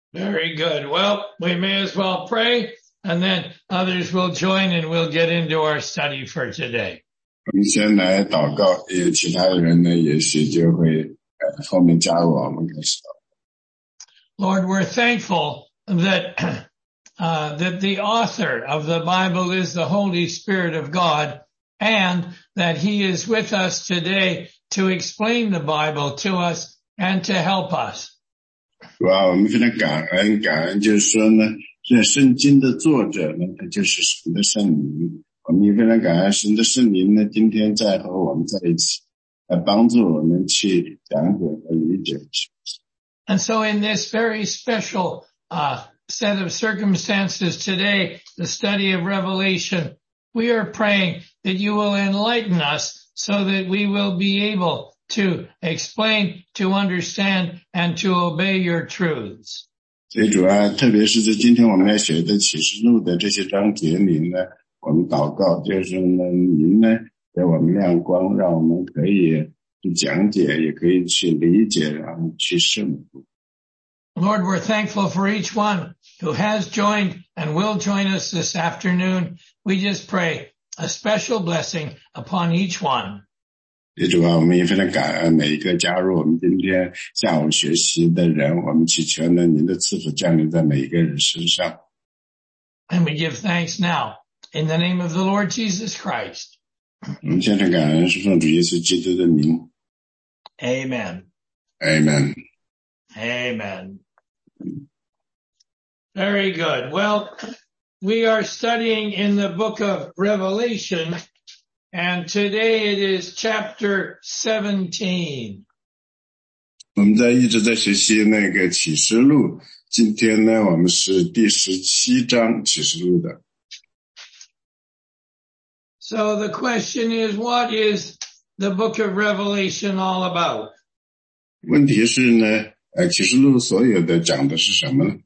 Very good. Well, we may as well pray, and then others will join, and we'll get into our study for today. 我们先来祷告，其他人呢，也许就会后面加入我们开始。 Lord, we're thankful that that the author of the Bible is the Holy Spirit of God, and that He is with us today to explain the Bible to us and to help us. 主啊，我们非常感恩，就是说呢，这圣经的作者呢，他就是神的圣灵。我们也非常感恩神的圣灵呢，今天在和我们在一起，来帮助我们去讲解和理解。 And so in this very special set of circumstances today, the study of Revelation, we are praying that you will enlighten us so that we will be able to explain, to understand, and to obey your truths. 所以主要特别是在今天我们来学的启示录的这些章节里呢，我们祷告就是呢，您呢给我们亮光，让我们可以去讲解，也可以去理解，然后去顺服。 Lord, we're thankful for each one who has joined and will join us this afternoon. We just pray a special blessing upon each one. 主啊，我们也非常感恩每一个加入我们今天下午学习的人，我们祈求呢您的赐福降临在每一个人身上。 And we give thanks now in the name of the Lord Jesus Christ. 我们献上感恩是奉主耶稣基督的名。 Amen. Amen. Amen. Very good. Well, we are studying in the book of Revelation, and today it is chapter 17. 我们一直在学习那个启示录，今天呢我们是第17章启示录的。 So the question is, what is the book of Revelation all about? 问题是呢，启示录所有的讲的是什么呢？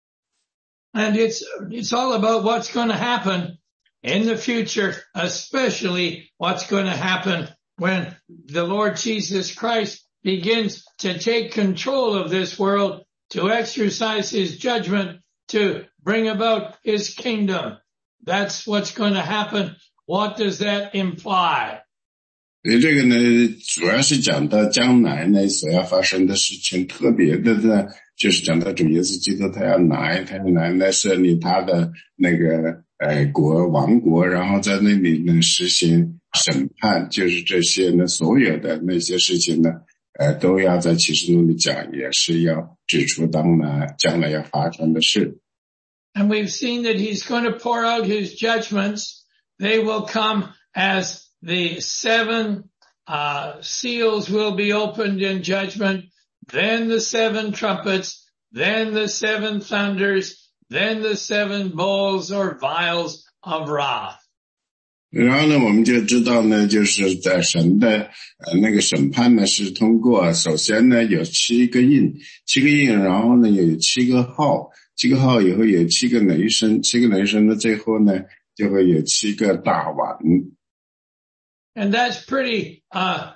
And it's all about what's going to happen in the future, especially what's going to happen when the Lord Jesus Christ begins to take control of this world, to exercise his judgment, to bring about his kingdom. That's what's going to happen. What does that imply? 这个呢，主要是讲到将来呢所要发生的事情，特别的呢，就是讲到主耶稣基督他要来设立他的那个王国，然后在那里呢实行审判，就是这些呢所有的那些事情呢，都要在启示录里讲，也是要指出将来要发生的事。 And we've seen that he's going to pour out his judgments. They will come as the 7 seals will be opened in judgment, then the 7 trumpets, then the 7 thunders, then the 7 bowls or vials of wrath. 然后呢，我们就知道呢，就是在神的那个审判呢，是通过首先呢有7个印，然后呢有7个号，7个号以后有7个雷声，7个雷声的最后呢就会有7个大碗。 And that's pretty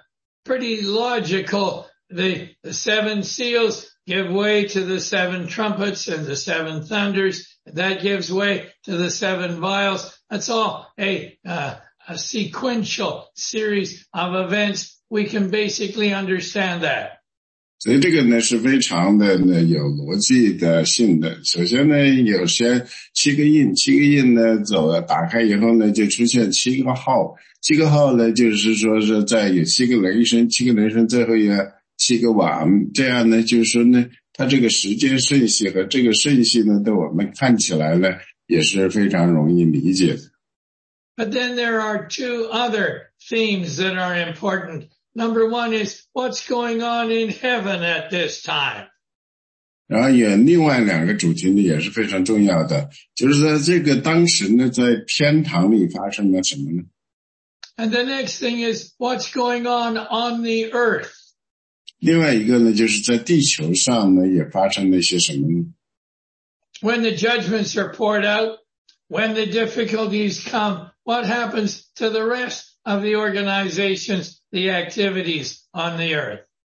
logical. The 7 seals give way to the 7 trumpets and the 7 thunders. That gives way to the 7 vials. That's all a sequential series of events. We can basically understand that. 所以这个呢是非常的有逻辑的性的。首先呢，有些7个印呢打开以后呢，就出现7个号，7个号呢就是说是在有7个雷声，7个雷声最后有7个碗，这样呢就是说呢，它这个时间顺序和这个顺序呢，对我们看起来呢也是非常容易理解的。 But then there are 2 other themes that are important. Number 1 is what's going on in heaven at this time. 然后有另外2个主题呢也是非常重要的，就是在这个当时呢在天堂里发生了什么呢？ And the next thing is what's going on the earth. 另外一个呢就是在地球上呢也发生了一些什么呢？ When the judgments are poured out, when the difficulties come, what happens to the rest of the organizations, the activities on the earth?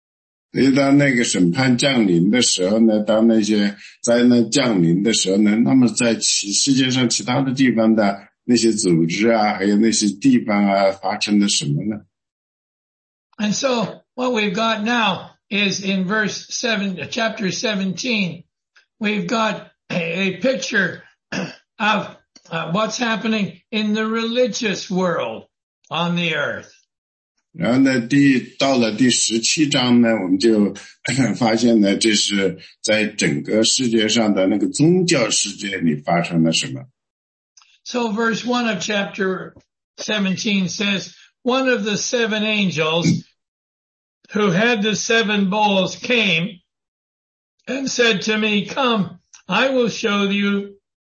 所以当那个审判降临的时候呢，当那些灾难降临的时候呢，那么在世界上其他的地方的那些组织啊，还有那些地方啊，发生了什么呢？ And so what we've got now is in chapter 17, we've got a picture of what's happening in the religious world on the earth. 然后呢，到了第17章呢，我们就发现呢，这是在整个世界上的那个宗教世界里发生了什么。 So verse 1 of chapter 17 says, one of the 7 angels who had the 7 bowls came and said to me, come, I will show you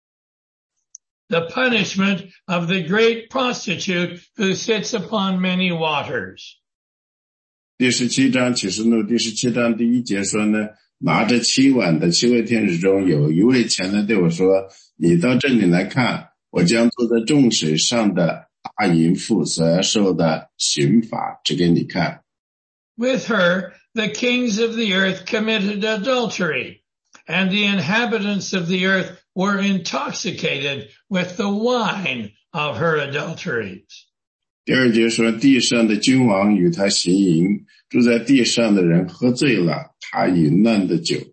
the punishment of the great prostitute who sits upon many waters. 第17章启示录第17章第1节说呢，拿着7碗的7位天使中有一位前来对我说，你到这里来看，我将坐在众水上的大淫妇所要受的刑罚指给你看。 With her, the kings of the earth committed adultery, and the inhabitants of the earth were intoxicated with the wine of her adulteries. 第2节说，地上的君王与他行淫，住在地上的人喝醉了他淫乱的酒。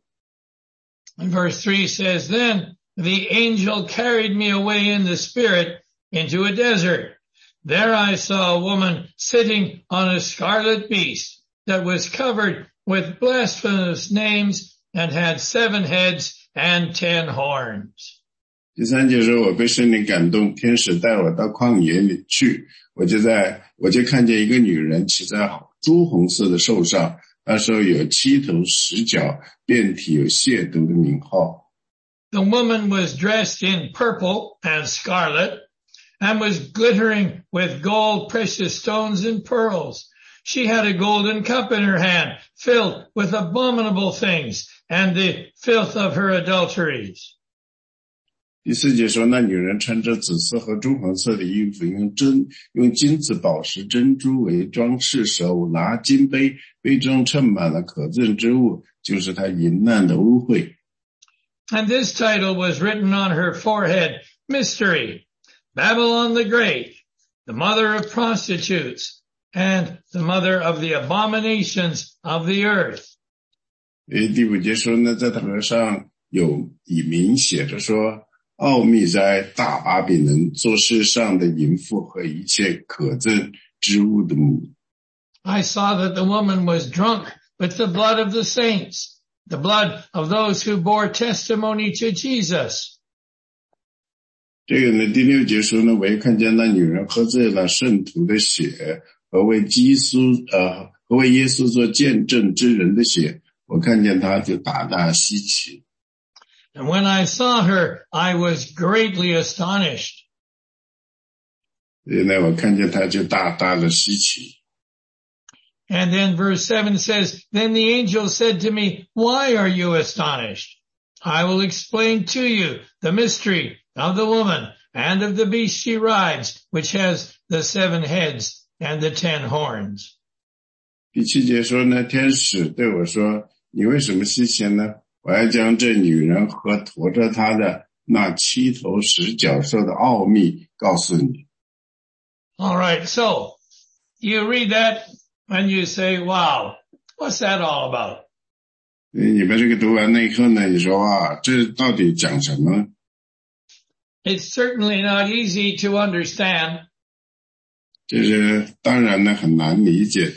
And verse 3 says, then the angel carried me away in the spirit into a desert. There I saw a woman sitting on a scarlet beast that was covered with blasphemous names and had 7 heads and 10 horns. 第3节说，我被圣灵感动，天使带我到旷野里去，我就看见一个女人骑在朱红色的兽上，那时候有7头10角，遍体有亵渎的名号。 The woman was dressed in purple and scarlet and was glittering with gold, precious stones, and pearls. She had a golden cup in her hand filled with abominable things and the filth of her adulteries. 第4节说，那女人穿着紫色和朱红色的衣服，用金子、宝石、珍珠为装饰，手拿金杯，杯中盛满了可憎之物，就是她淫乱的污秽。 And this title was written on her forehead, Mystery, Babylon the Great, the mother of prostitutes, and the mother of the abominations of the earth. 第5节说呢，在她头上有以名写着说，奥秘在大巴比伦，做世上的淫妇和一切可憎之物的母。 I saw that the woman was drunk with the blood of the saints, the blood of those who bore testimony to Jesus. 这个呢，第6节说呢，我也看见那女人喝醉了圣徒的血和为耶稣做见证之人的血，我看见她就大大稀奇。 And when I saw her, I was greatly astonished. 所以呢，我看见她就大大的稀奇。 And then verse 7 says, then the angel said to me, why are you astonished? I will explain to you the mystery of the woman and of the beast she rides, which has the 7 heads and the 10 horns. 第7节说呢，天使对我说，你为什么稀奇呢？我要将这女人和驮着她的那7头10角兽的奥秘告诉你。 All right, so you read that and you say, wow, what's that all about? 你把这个读完了以后呢，你说哇，这到底讲什么呢？ It's certainly not easy to understand. 这是当然呢很难理解。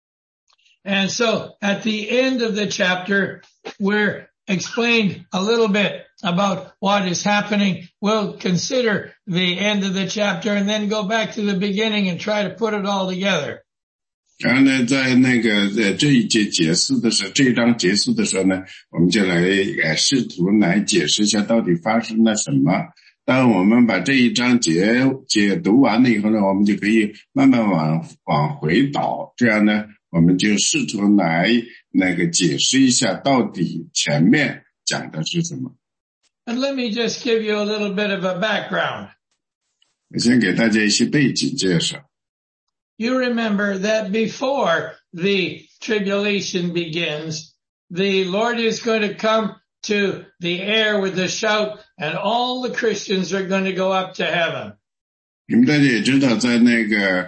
And so at the end of the chapter, we're explained a little bit about what is happening. We'll consider the end of the chapter and then go back to the beginning and try to put it all together. 然后呢，在这一节结束的时候，这一章结束的时候呢，我们就来试图来解释一下到底发生了什么。当我们把这一章解读完了以后呢，我们就可以慢慢往回倒，这样呢，我们就试图来解释一下到底前面讲的是什么。 And let me just give you a little bit of a background. 我先给大家一些背景介绍。 You remember that before the tribulation begins, the Lord is going to come to the air with a shout, and all the Christians are going to go up to heaven. 你们大家也知道，在那个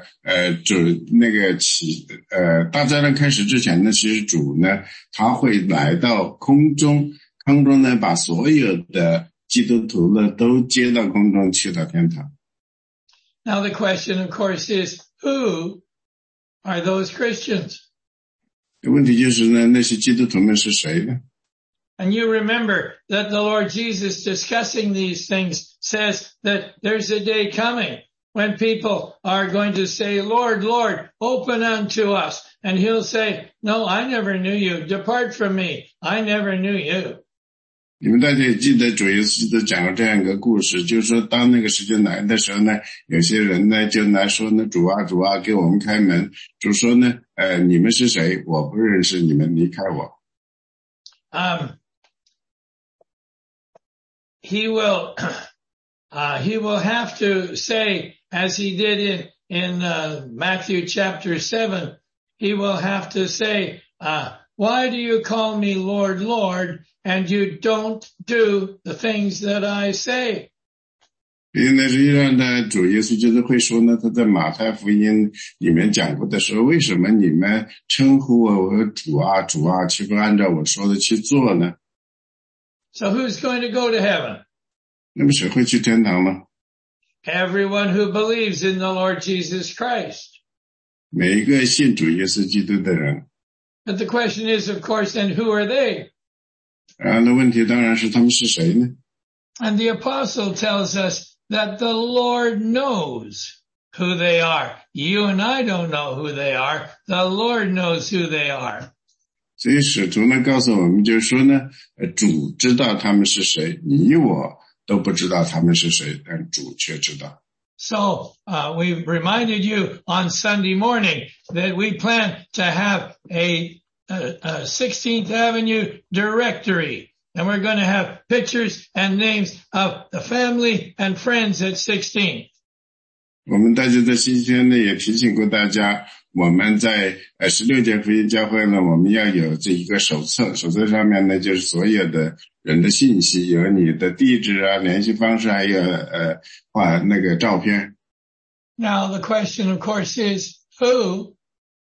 大灾难开始之前呢，其实主呢，他会来到空中呢，把所有的基督徒呢都接到空中去到天堂。 Now the question, of course, is who are those Christians? 问题就是呢，那些基督徒们是谁呢？ And you remember that the Lord Jesus discussing these things says that there's a day coming when people are going to say, Lord, Lord, open unto us. And he'll say, no, I never knew you. Depart from me. I never knew you. 你们大家也记得主耶稣基督讲了这样一个故事，就是说当那个时间来的时候呢，有些人呢就来说呢，主啊主啊，给我们开门。主说呢，你们是谁？我不认识你们，离开我。 He will have to say, as he did in Matthew chapter 7, he will have to say, why do you call me Lord, Lord, and you don't do the things that I say? 因为实际上呢，主耶稣基督会说呢，他在马太福音里面讲过的时候，为什么你们称呼我为主啊主啊，却不按照我说的去做呢？ So who's going to go to heaven? 那么谁会去天堂呢？ Everyone who believes in the Lord Jesus Christ. 每一个信主耶稣基督的人。 But the question is, of course, then who are they? 那问题当然是他们是谁呢？ And the apostle tells us that the Lord knows who they are. You and I don't know who they are. The Lord knows who they are. 所以使徒呢告诉我们，就是说呢，主知道他们是谁，你我都不知道他们是谁，但主却知道。 So, we reminded you on Sunday morning that we plan to have a 16th Avenue directory, and we're going to have pictures and names of the family and friends at 16th. 我们大家在星期天呢也提醒过大家，我们在16届福音教会呢，我们要有这一个手册，手册上面呢就是所有的人的信息，有你的地址啊、联系方式，还有那个照片。 Now the question, of course, is who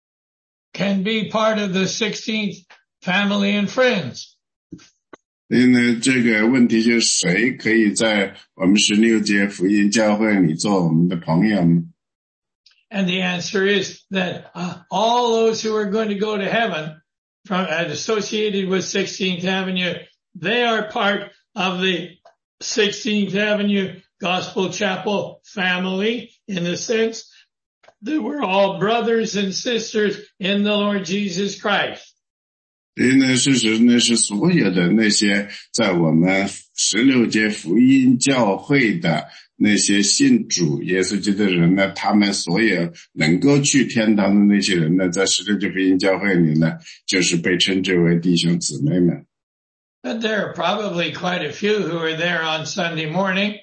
can be part of the 16th family and friends? 所以呢，这个问题就是谁可以在我们16届福音教会里做我们的朋友呢？ And the answer is that all those who are going to go to heaven from associated with 16th Avenue, they are part of the 16th Avenue Gospel Chapel family in the sense that we're all brothers and sisters in the Lord Jesus Christ. 所以呢，事实呢是所有的那些在我们16届福音教会的那些信主耶稣基督的人呢，他们所有能够去天堂的那些人呢，在16届福音教会里呢，就是被称之为弟兄姊妹们。 But there are probably quite a few who are there on Sunday morning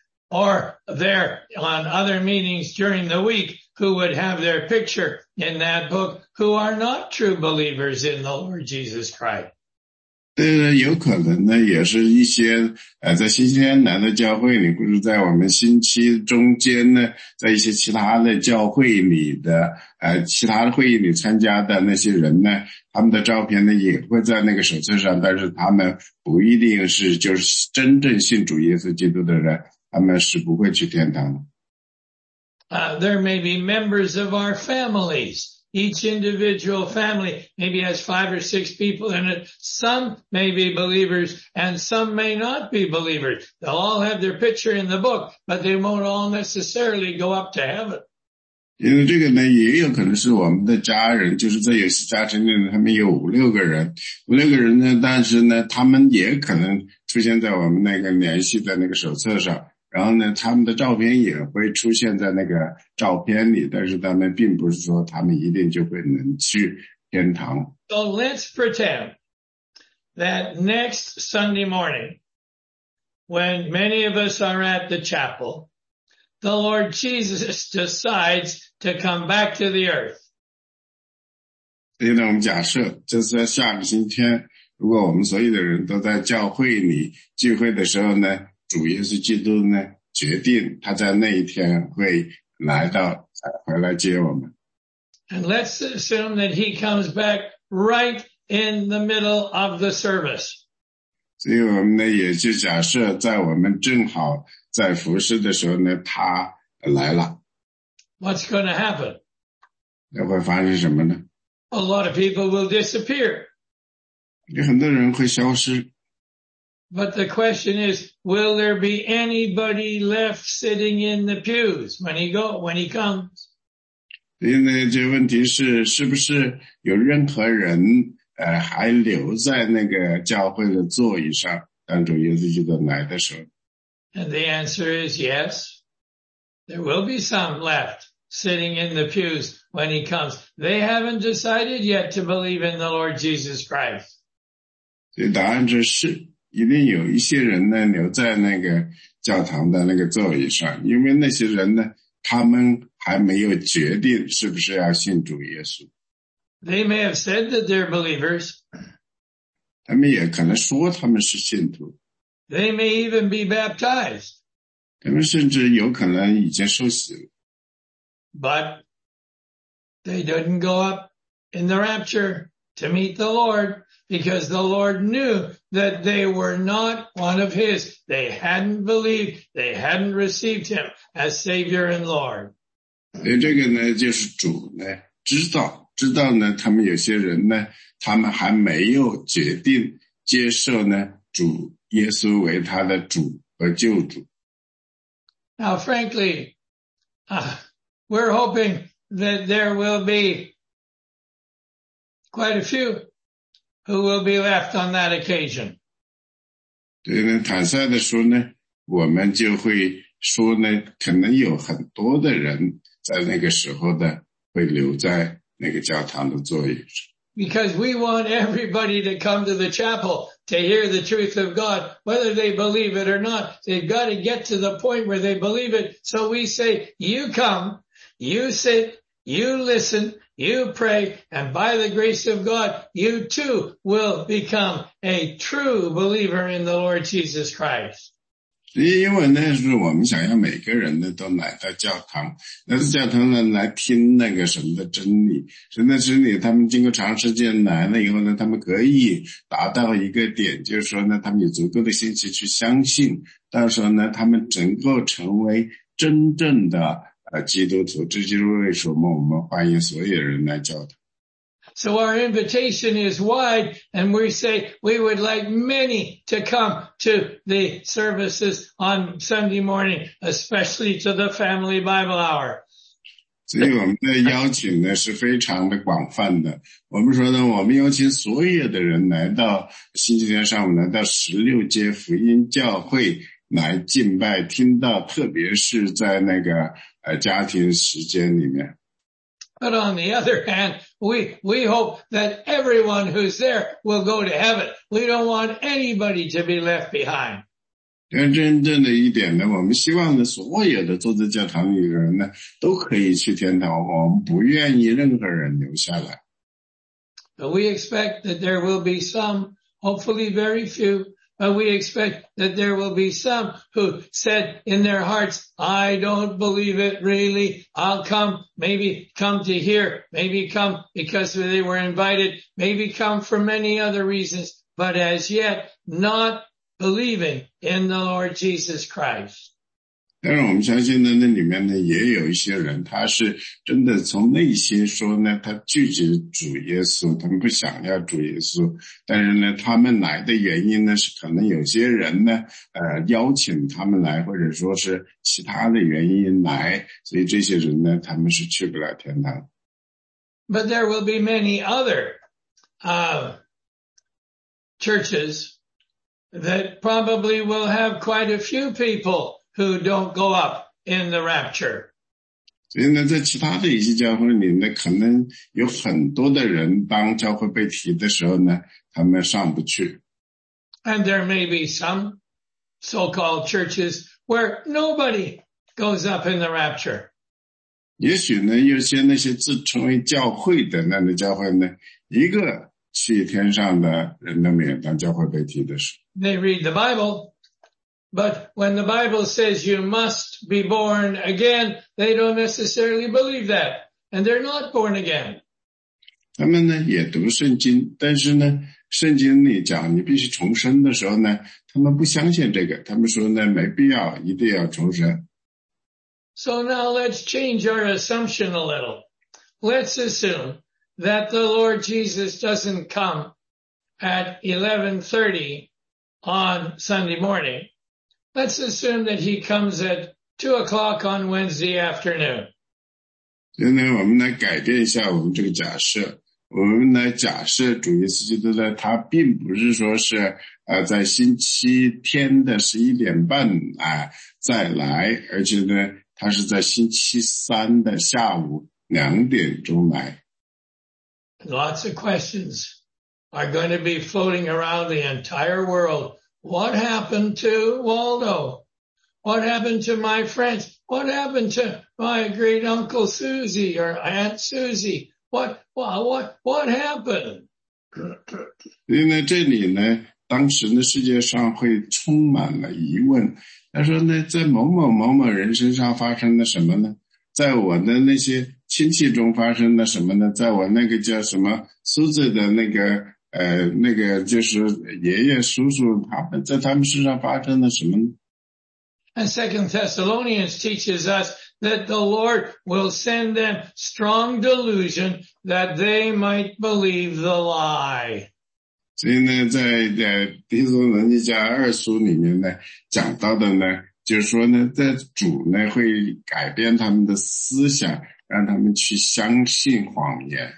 or there on other meetings during the week who would have their picture in that book who are not true believers in the Lord Jesus Christ. 有可能呢，也是一些在新西兰来的教会里，或者在我们星期中间呢，在一些其他的教会里的其他的会议里参加的那些人呢，他们的照片呢也会在那个手册上，但是他们不一定是就是真正信主耶稣基督的人，他们是不会去天堂的。 There may be members of our families. Each individual family maybe has 5 or 6 people in it. Some may be believers and some may not be believers. They'll all have their picture in the book, but they won't all necessarily go up to heaven. 因为这个呢，也有可能是我们的家人，就是在有些家庭里呢，他们有5、6个人，5、6个人呢，但是呢，他们也可能出现在我们那个联系的那个手册上。然后呢，他们的照片也会出现在那个照片里，但是他们并不是说他们一定就会能去天堂。 So let's pretend that next Sunday morning, when many of us are at the chapel, the Lord Jesus decides to come back to the earth. 所以呢，我们假设这是在下个星期天，如果我们所有的人都在教会里聚会的时候呢，主耶稣基督呢决定他在那一天会来到回来接我们。 And let's assume that he comes back right in the middle of the service. 所以我们呢也就假设在我们正好在服事的时候呢，他来了。 What's going to happen? 那会发生什么呢？ A lot of people will disappear. 有很多人会消失。 But the question is, will there be anybody left sitting in the pews when he comes? 所以呢，这个问题是不是有任何人还留在那个教会的座椅上，当主耶稣基督来的时候？ And the answer is yes. There will be some left sitting in the pews when he comes. They haven't decided yet to believe in the Lord Jesus Christ. 所以答案是一定有一些人呢留在那个教堂的那个座椅上，因为那些人呢，他们还没有决定是不是要信主耶稣。 They may have said that they're believers. 他们也可能说他们是信徒。 They may even be baptized. 他们甚至有可能已经受洗了。 But they didn't go up in the rapture to meet the Lord because the Lord knew that they were not one of his. They hadn't believed. They hadn't received him as Savior and Lord. 所以这个呢，就是主呢知道呢，他们有些人呢，他们还没有决定接受呢主耶稣为他的主和救主。 Now, frankly, we're hoping that there will be quite a few who will be left on that occasion. 对呢，坦率的说呢，我们就会说呢，可能有很多的人在那个时候呢，会留在那个教堂的座椅上。 Because we want everybody to come to the chapel to hear the truth of God, whether they believe it or not. They've got to get to the point where they believe it. So we say, you come, you sit, you listen, you pray, and by the grace of God, you too will become a true believer in the Lord Jesus Christ. 因为呢，是我们想要每个人呢都来到教堂，来到教堂呢来听那个神的真理，神的真理，他们经过长时间来了以后呢，他们可以达到一个点，就是说呢，他们有足够的信心去相信，到时候呢，他们能够成为真正的基督徒。这就是为什么我们欢迎所有人来教堂。 So our invitation is wide, and we say we would like many to come to the services on Sunday morning, especially to the Family Bible Hour. 所以我们的邀请呢是非常的广泛的。我们说呢，我们邀请所有的人来到星期天上午来到16街福音教会来敬拜听到，特别是在那个家庭时间里面。 But on the other hand, we hope that everyone who's there will go to heaven. We don't want anybody to be left behind. 真正的一点呢，我们希望呢，所有的坐在教堂里的人呢，都可以去天堂。我们不愿意任何人留下来。 But we expect that there will be some, hopefully very few, but we expect that there will be some who said in their hearts, I don't believe it really. I'll come, maybe come to hear, maybe come because they were invited, maybe come for many other reasons, but as yet not believing in the Lord Jesus Christ. 但是我们相信呢，那里面呢也有一些人，他是真的从内心说呢，他拒绝主耶稣，他们不想要主耶稣。但是呢，他们来的原因呢，是可能有些人呢，邀请他们来，或者说是其他的原因来，所以这些人呢，他们是去不了天堂。 But there will be many other churches that probably will have quite a few people who don't go up in the rapture. 所以呢，在其他的一些教会里呢，可能有很多的人，当教会被提的时候呢，他们上不去。 And there may be some so-called churches where nobody goes up in the rapture. 也许呢，有些那些自称为教会的那教会呢，一个去天上的人都没有，当教会被提的时候。 They read the Bible, but when the Bible says you must be born again, they don't necessarily believe that, and they're not born again. 他们呢也读圣经，但是呢，圣经里讲你必须重生的时候呢，他们不相信这个，他们说呢没必要，一定要重生。 So now let's change our assumption a little. Let's assume that the Lord Jesus doesn't come at 11:30 on Sunday morning. Let's assume that he comes at 2 o'clock on Wednesday afternoon. 所以呢，我们来改变一下我们这个假设。我们来假设主耶稣基督呢，他并不是说是在星期天的11点半再来，而且呢，他是在星期三的下午2点钟来。 Lots of questions are going to be floating around the entire world. What happened to Waldo? What happened to my friends? What happened to my great uncle Susie or Aunt Susie? What happened? 所以呢，这里呢，当时呢，世界上会充满了疑问。他说呢，在某某某某人身上发生了什么呢？在我的那些亲戚中发生了什么呢？在我那个叫什么苏子的那个就是爷爷叔叔，在他们身上发生了什么呢？ And 2 Thessalonians teaches us that the Lord will send them strong delusion that they might believe the lie. 所以呢，在提摩太人家2书里面呢，讲到的呢，就是说呢，在主呢会改变他们的思想，让他们去相信谎言。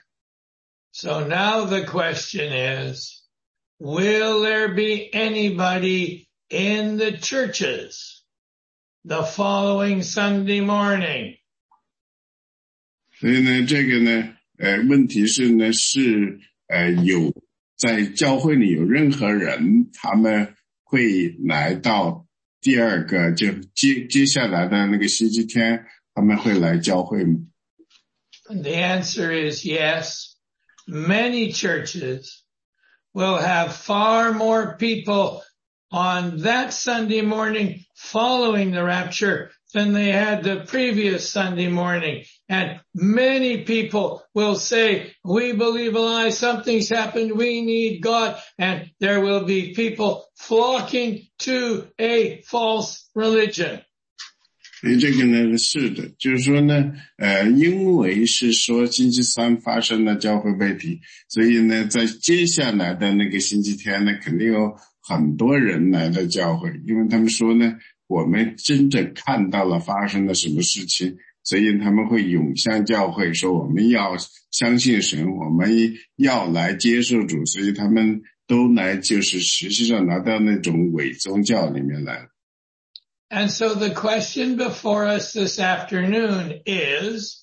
So now the question is, will there be anybody in the churches the following Sunday morning? 所以呢，这个呢，问题是呢，是有在教会里有任何人，他们会来到第二个就接下来的那个星期天，他们会来教会吗？ And the answer is yes. Many churches will have far more people on that Sunday morning following the rapture than they had the previous Sunday morning. And many people will say, we believe a lie, something's happened, we need God. And there will be people flocking to a false religion. 所以这个呢是的，就是说呢，因为是说星期三发生了教会被提，所以呢，在接下来的那个星期天呢，肯定有很多人来到教会，因为他们说呢，我们真正看到了发生了什么事情，所以他们会涌向教会，说我们要相信神，我们要来接受主，所以他们都来就是实际上拿到那种伪宗教里面来了。 And so the question before us this afternoon is,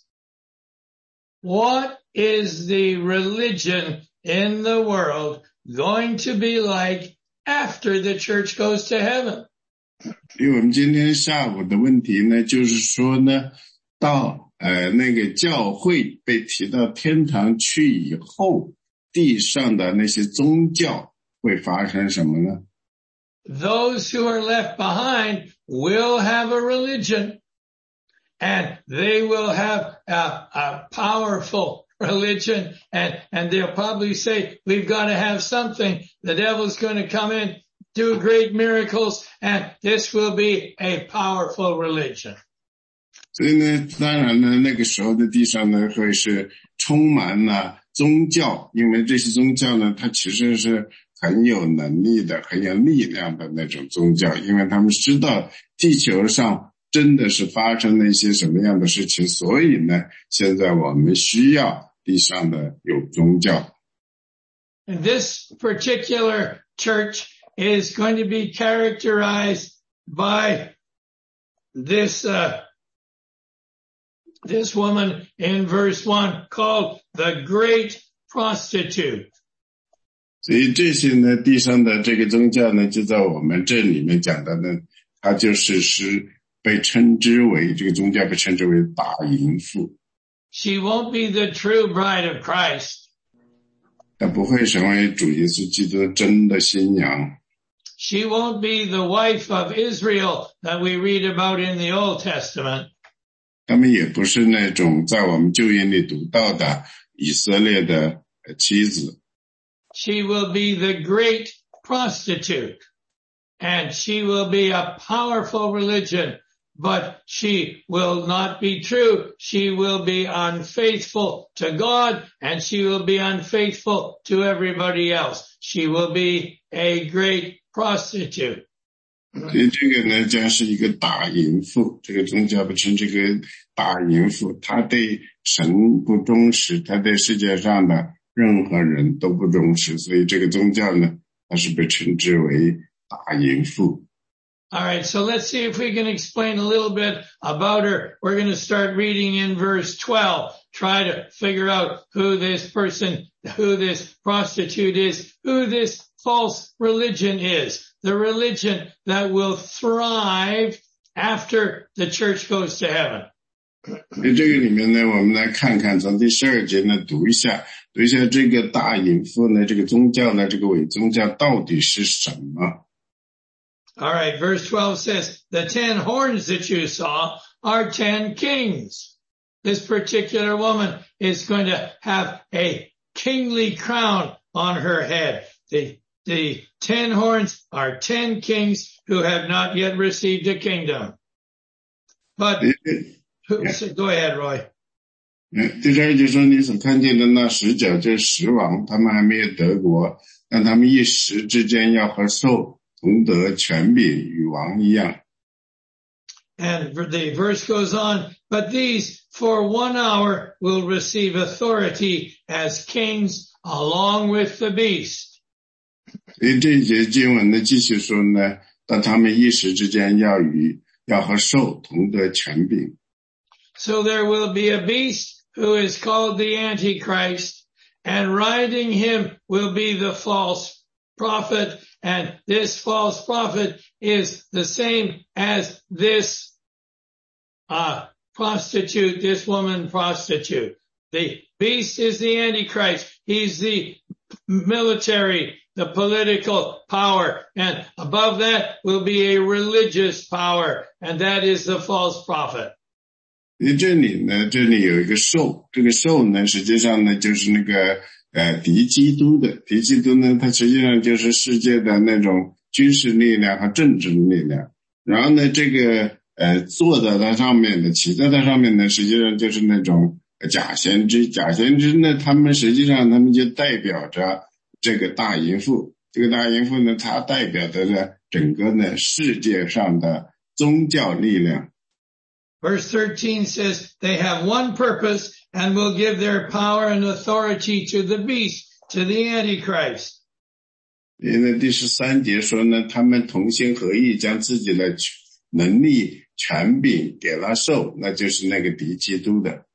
what is the religion in the world going to be like after the church goes to heaven? 因为我们今天下午的问题呢，就是说呢，到那个教会被提到天堂去以后，地上的那些宗教会发生什么呢？ Those who are left behind will have a religion, and they will have a powerful religion, and they'll probably say, we've got to have something. The devil's going to come in, do great miracles, and this will be a powerful religion. 所以呢，当然呢，那个时候的地上呢，会是充满了宗教，因为这些宗教呢，它其实是很有能力的，很有力量的那种宗教，因为他们知道地球上真的是发生了一些什么样的事情，所以呢，现在我们需要地上的有宗教。 And this particular church is going to be characterized by this woman in verse 1 called the great prostitute. 所以这些呢，地上的这个宗教呢，就在我们这里面讲的呢，它就是被称之为这个宗教被称之为大淫妇。 She won't be the true bride of Christ. 她不会成为主耶稣基督真的新娘。 She won't be the wife of Israel that we read about in the Old Testament. 他们也不是那种在我们旧约里读到的以色列的妻子。 She will be the great prostitute, and she will be a powerful religion, but she will not be true. She will be unfaithful to God, and she will be unfaithful to everybody else. She will be a great prostitute. 所以这个呢，将是一个大淫妇。这个宗教被称这个大淫妇，她对神不忠实，她对世界上的任何人都不忠实，所以这个宗教呢，它是被称之为大淫妇。 All right, so let's see if we can explain a little bit about her. We're going to start reading in verse 12. Try to figure out who this person, who this prostitute is, who this false religion is. The religion that will thrive after the church goes to heaven. 在这个里面呢，我们来看看从第12节呢读一下这个大淫妇呢，这个宗教呢，这个伪宗教到底是什么？ All right, verse 12 says, the 10 horns that you saw are 10 kings. This particular woman is going to have a kingly crown on her head. The 10 horns are 10 kings who have not yet received a kingdom. But go ahead, Roy. 第12节说，你所看见的那10角就是10王，他们还没有得国，但他们一时之间要和兽同得权柄，与王一样。 And the verse goes on, but these for 1 hour will receive authority as kings along with the beast. 所以这一节经文呢，继续说呢，但他们一时之间要和兽同得权柄。 So there will be a beast who is called the Antichrist, and riding him will be the false prophet, and this false prophet is the same as this prostitute, this woman prostitute. The beast is the Antichrist. He's the military, the political power, and above that will be a religious power, and that is the false prophet. 这里有一个兽，这个兽呢，实际上呢就是那个敌基督的，敌基督呢，它实际上就是世界的那种军事力量和政治力量。然后呢，这个坐在它上面的，骑在它上面呢，实际上就是那种假先知。假先知呢，他们实际上他们就代表着这个大淫妇。这个大淫妇呢，它代表着呢整个呢世界上的宗教力量。 Verse 13 says, they have one purpose and will give their power and authority to the beast, to the Antichrist. 因为第13节说呢，他们同心合意将自己的能力权柄给了兽，那就是那个敌基督的。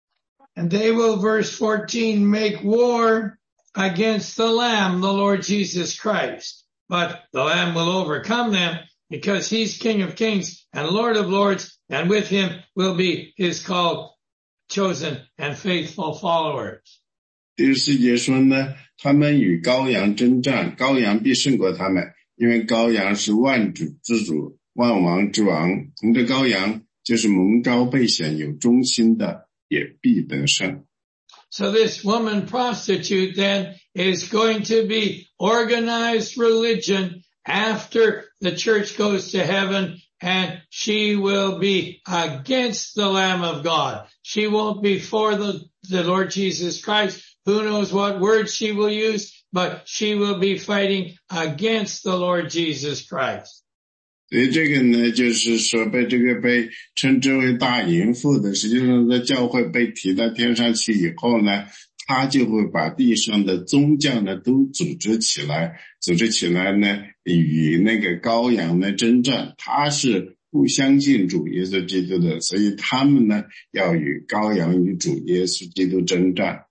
And they will, verse 14, make war against the Lamb, the Lord Jesus Christ. But the Lamb will overcome them because he's King of Kings and Lord of Lords, and with him will be his called, chosen, and faithful followers. 第14节说呢，他们与羔羊征战，羔羊必胜过他们，因为羔羊是万主之主，万王之王。同着羔羊，就是蒙召被选有忠心的，也必得胜。 So this woman prostitute then is going to be organized religion after the church goes to heaven, and she will be against the Lamb of God. She won't be for the Lord Jesus Christ. Who knows what words she will use, but she will be fighting against the Lord Jesus Christ. 所以这个呢，就是说被称之为大淫妇的，实际上在教会被提到天上去以后呢，他就会把地上的宗教呢都组织起来呢，与那个羔羊呢征战。他是不相信主耶稣基督的，所以他们呢要与羔羊与主耶稣基督征战。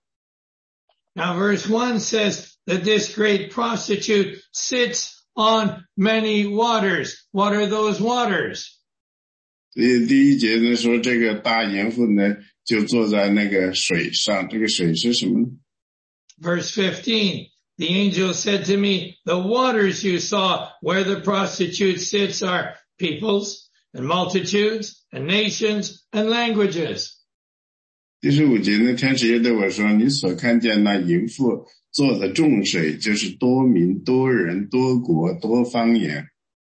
Now verse 1 says that this great prostitute sits on many waters. What are those waters? 第一节呢说这个大淫妇呢就坐在那个水上，这个水是什么呢？ Verse 15, the angel said to me, the waters you saw where the prostitute sits are peoples and multitudes and nations and languages. 第15节呢，天使也对我说，你所看见那淫妇坐的众水，就是多民、多人、多国、多方言。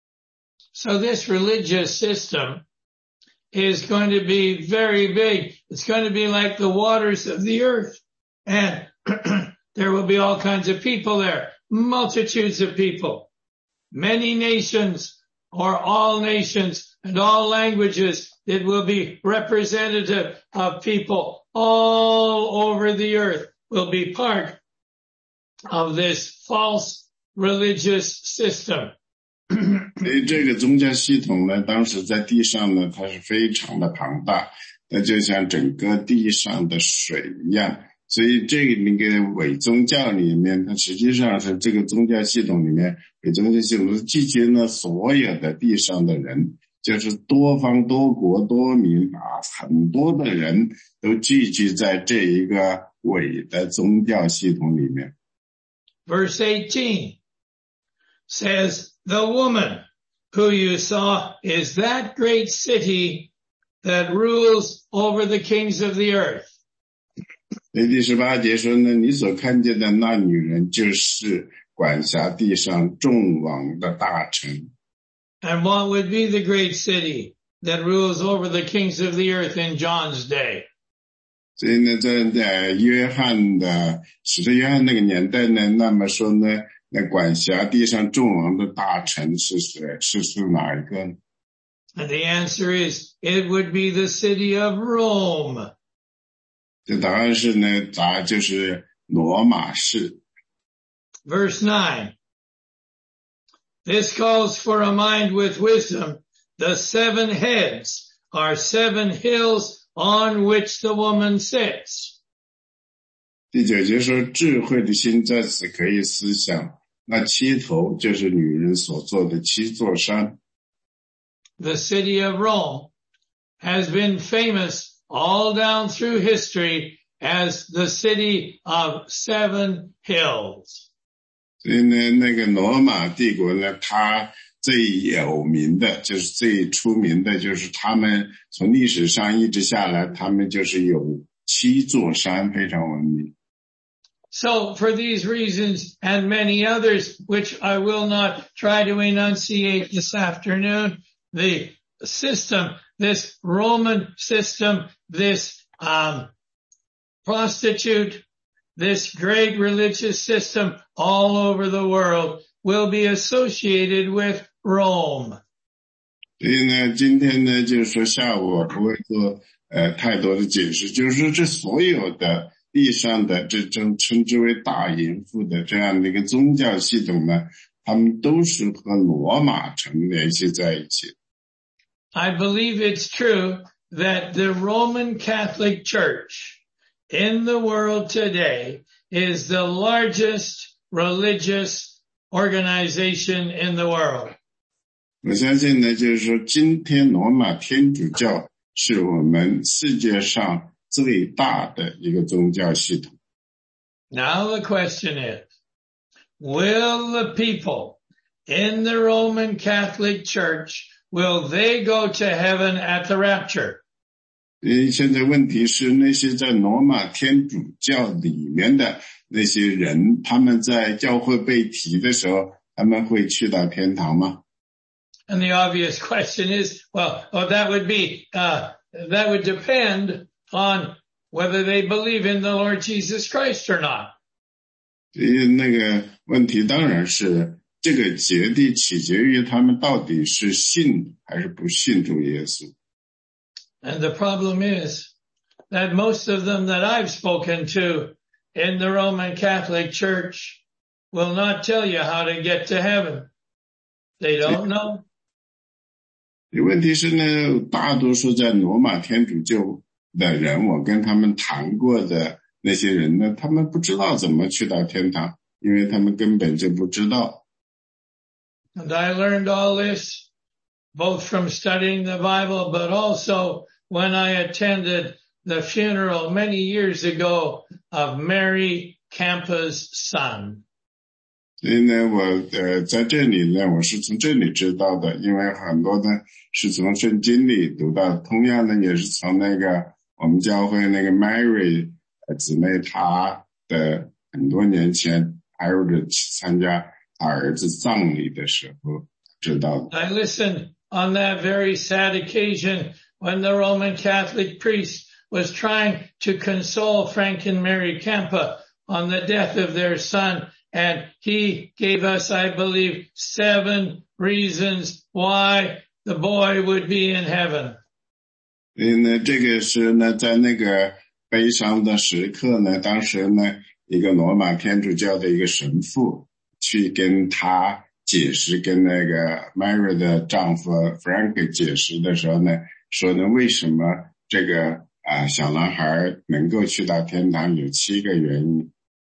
So this religious system is going to be very big. It's going to be like the waters of the earth. And there will be all kinds of people there, multitudes of people, many nations or all nations and all languages. It will be representative of people all over the earth will be part of this false religious system. 所以这个宗教系统呢，当时在地上呢，它是非常的庞大，它就像整个地上的水一样。所以这个那个伪宗教里面，它实际上是这个宗教系统里面，伪宗教系统是聚集了所有的地上的人，就是多方多国多民啊，很多的人都聚集在这一个伪的宗教系统里面。 Verse 18 says, the woman who you saw is that great city that rules over the kings of the earth. 第18节说呢，你所看见的那女人就是管辖地上众王的大臣。 And what would be the great city that rules over the kings of the earth in John's day? 所以呢，在约翰的使徒约翰那个年代呢，那么说呢，那管辖地上众王的大臣是谁？是哪一个呢？ And the answer is, it would be the city of Rome. 这答案是呢，就是罗马市。 Verse 9. This calls for a mind with wisdom. The 7 heads are 7 hills on which the woman sits. 第9节说，智慧的心在此可以思想，那7头就是女人所做的7座山。 The city of Rome has been famous all down through history as the city of 7 hills. 所以呢，那个罗马帝国呢，它最有名的就是最出名的就是他们从历史上一直下来，他们就是有7座山，非常闻名。 So for these reasons and many others, which I will not try to enunciate this afternoon, the system, this Roman system, this prostitute, this great religious system all over the world will be associated with Rome. 所以呢，今天呢，就是说下午我不会做太多的解释，就是说这所有的地上的这种称之为大淫妇的这样的一个宗教系统呢，他们都是和罗马城联系在一起。 I believe it's true that the Roman Catholic Church in the world today is the largest religious organization in the world. 我相信呢，就是说今天罗马天主教是我们世界上最大的一个宗教系统。 Now the question is, will the people in the Roman Catholic Church, will they go to heaven at the rapture? 现在问题是那些在罗马天主教里面的那些人，他们在教会被提的时候，他们会去到天堂吗？ And the obvious question is, that would depend on whether they believe in the Lord Jesus Christ or not. 那个问题当然是这个取决于他们到底是信还是不信主耶稣。 And the problem is that most of them that I've spoken to in the Roman Catholic Church will not tell you how to get to heaven. They don't know. 问题是呢，大多数在罗马天主教的人，我跟他们谈过的那些人呢，他们不知道怎么去到天堂，因为他们根本就不知道。 And I learned all this both from studying the Bible, but also when I attended the funeral many years ago of Mary Campa's son. 所以呢，我在这里呢，我是从这里知道的，因为很多呢是从圣经里读到，同样呢也是从那个我们教会那个 Mary 姊妹她的很多年前还有着参加她儿子葬礼的时候知道的。 I listened on that very sad occasion when the Roman Catholic priest was trying to console Frank and Mary Campa on the death of their son. And he gave us, I believe, 7 reasons why the boy would be in heaven. 这个是呢，在那个悲伤的时刻呢，当时呢，一个罗马天主教的一个神父去跟他解释，跟那个 Mary 的丈夫 Frank 解释的时候呢，说呢，为什么这个小男孩能够去到天堂，有7个原因。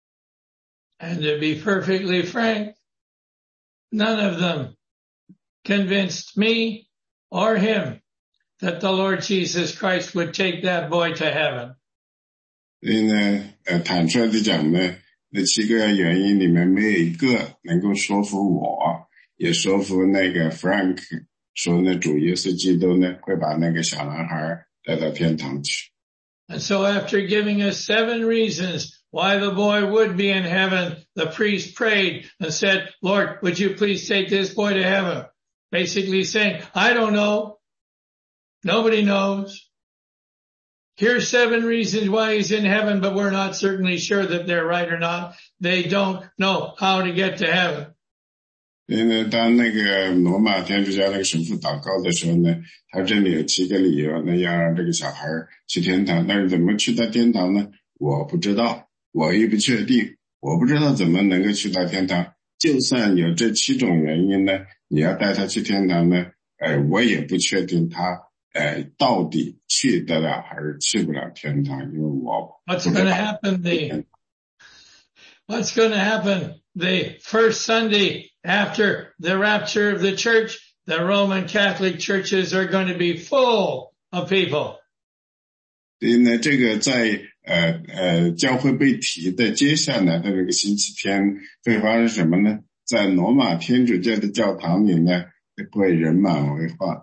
And to be perfectly frank, none of them convinced me or him that the Lord Jesus Christ would take that boy to heaven. 所以呢，坦率地讲呢，那7个原因里面没有一个能够说服我，也说服那个 Frank 说呢，主耶稣基督呢会把那个小男孩带到天堂去。 And so after giving us 7 reasons why the boy would be in heaven, the priest prayed and said, Lord, would you please take this boy to heaven? Basically saying, I don't know. Nobody knows. Here's 7 reasons why he's in heaven, but we're not certainly sure that they're right or not. They don't know how to get to heaven. 因为当那个罗马天主教那个神父祷告的时候呢，他这里有7个理由呢，要让这个小孩去天堂。但是怎么去到天堂呢？我不知道，我也不确定，我不知道怎么能够去到天堂。就算有这7种原因呢，你要带他去天堂呢，我也不确定他到底去得了还是去不了天堂，因为我不知道。 What's going to happen the first Sunday after the rapture of the church? The Roman Catholic churches are going to be full of people. 所以呢，这个在教会被提的接下来的这个星期天会发生什么呢？在罗马天主教的教堂里呢，会人满为患。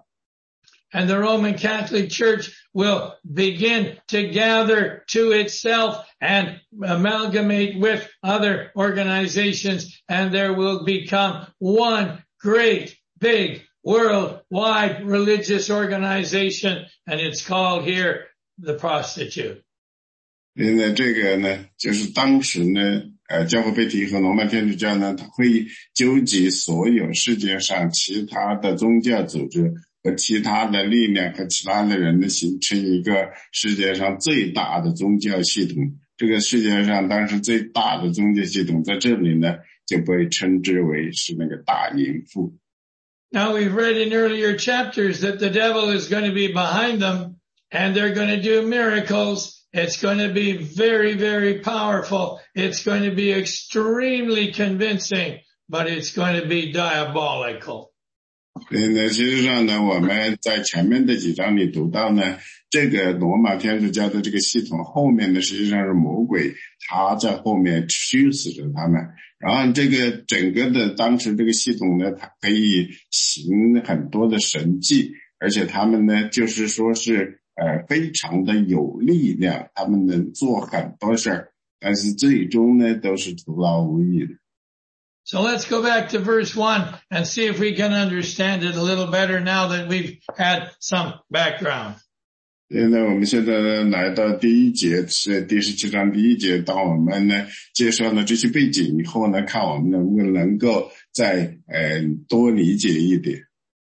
And the Roman Catholic Church will begin to gather to itself and amalgamate with other organizations, and there will become one great, big, worldwide religious organization, and it's called here the prostitute. 因为这个呢，就是当时呢，教会被提和罗马天主教呢，它会纠集所有世界上其他的宗教组织和其他的力量和其他的人呢，形成一个世界上最大的宗教系统。这个世界上当时最大的宗教系统在这里呢，就被称之为是那个大淫妇。 Now we've read in earlier chapters that the devil is going to be behind them and they're going to do miracles. It's going to be very, very powerful. It's going to be extremely convincing, but it's going to be diabolical. 其实上呢，我们在前面的几章里读到呢，这个罗马天主教的这个系统后面呢，实际上是魔鬼，他在后面驱使着他们。然后这个整个的当时这个系统呢，它可以行很多的神迹，而且他们呢，就是说是非常的有力量，他们能做很多事儿，但是最终呢，都是徒劳无益的。 So let's go back to verse 1 and see if we can understand it a little better now that we've had some background. 现在我们现在来到第1节，是第17章第1节，当我们呢介绍了这些背景以后呢，看我们能不能够再多理解一点。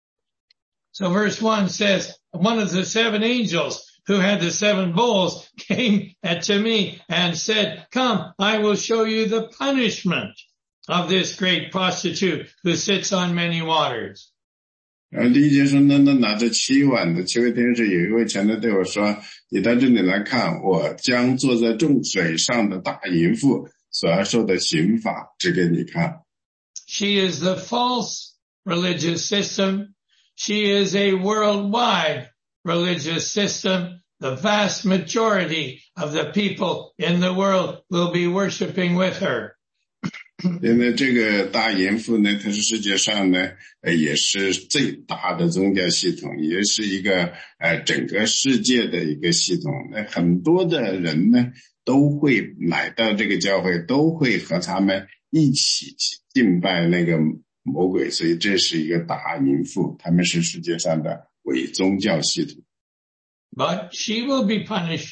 So verse 1 says, one of the 7 angels who had the 7 bowls came to me and said, Come, I will show you the punishment of this great prostitute who sits on many waters. 然后第1节说，那拿着7碗的7位天使有一位前来对我说，你到这里来看，我将坐在众水上的大淫妇所要受的刑罚指给你看。 She is the false religious system. she is a worldwide religious system. The vast majority of the people in the world will be worshiping with her. 现在这个大淫妇呢，它是世界上呢，也是最大的宗教系统，也是一个整个世界的一个系统。那很多的人呢，都会来到这个教会，都会和他们一起敬拜那个魔鬼，所以这是一个大淫妇，他们是世界上的伪宗教系统。 But she will be punished.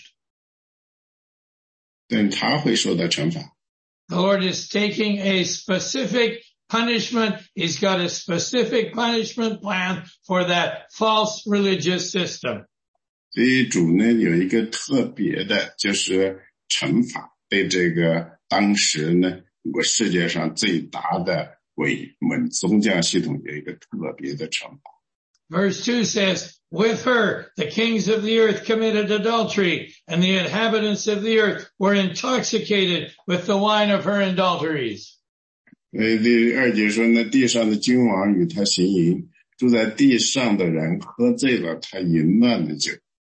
但她会受到惩罚。 The Lord is taking a specific punishment. He's got a specific punishment plan for that false religious system. 所以主呢有一个特别的，就是惩罚，对这个当时呢世界上最大的伪宗教系统有一个特别的惩罚。 Verse 2 says, with her, the kings of the earth committed adultery, and the inhabitants of the earth were intoxicated with the wine of her adulteries. 第二节说呢，地上的君王与他行淫，住在地上的人喝醉了他淫乱的酒。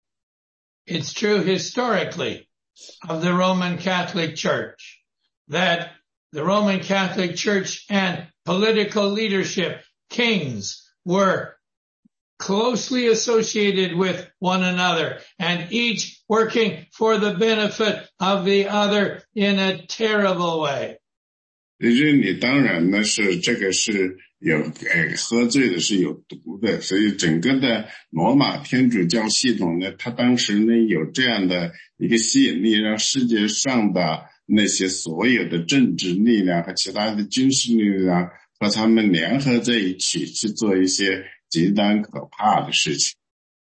It's true historically of the Roman Catholic Church that the Roman Catholic Church and political leadership, kings, were closely associated with one another and each working for the benefit of the other in a terrible way. 这里当然呢是这个是有喝醉的是有毒的，所以整个的罗马天主教系统呢，它当时呢有这样的一个吸引力，让世界上的那些所有的政治力量和其他的军事力量和他们联合在一起去做一些极端可怕的事情。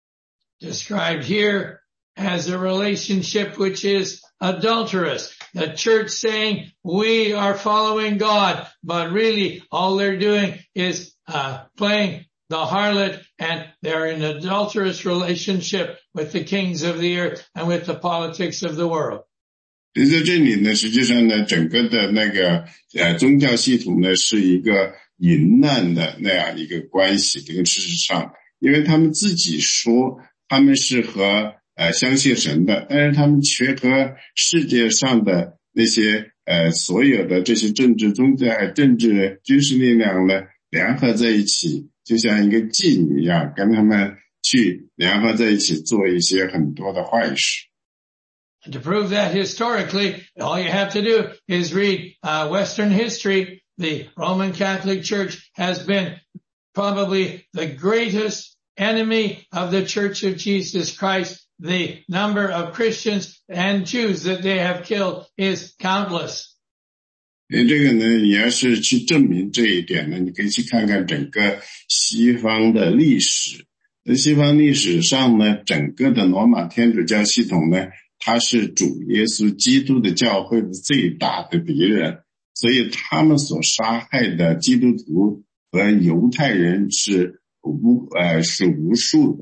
Described here as a relationship which is adulterous. The church saying we are following God, but really all they're doing is playing the harlot, and they're in an adulterous relationship with the kings of the earth and with the politics of the world. 在这里呢，实际上呢，整个的那个宗教系统呢是一个淫乱的那样一个关系。这个事实上，因为他们自己说他们是和相信神的，但是他们却和世界上的那些所有的这些政治宗教、政治军事力量呢联合在一起，就像一个妓女一样，跟他们去联合在一起做一些很多的坏事。 And to prove that historically, all you have to do is read Western history. The Roman Catholic Church has been probably the greatest enemy of the Church of Jesus Christ. The number of Christians and Jews that they have killed is countless. 这个呢，你要是去证明这一点呢，你可以去看看整个西方的历史。在西方历史上呢，整个的罗马天主教系统呢，它是主耶稣基督的教会的最大的敌人，所以他们所杀害的基督徒和犹太人是无数的。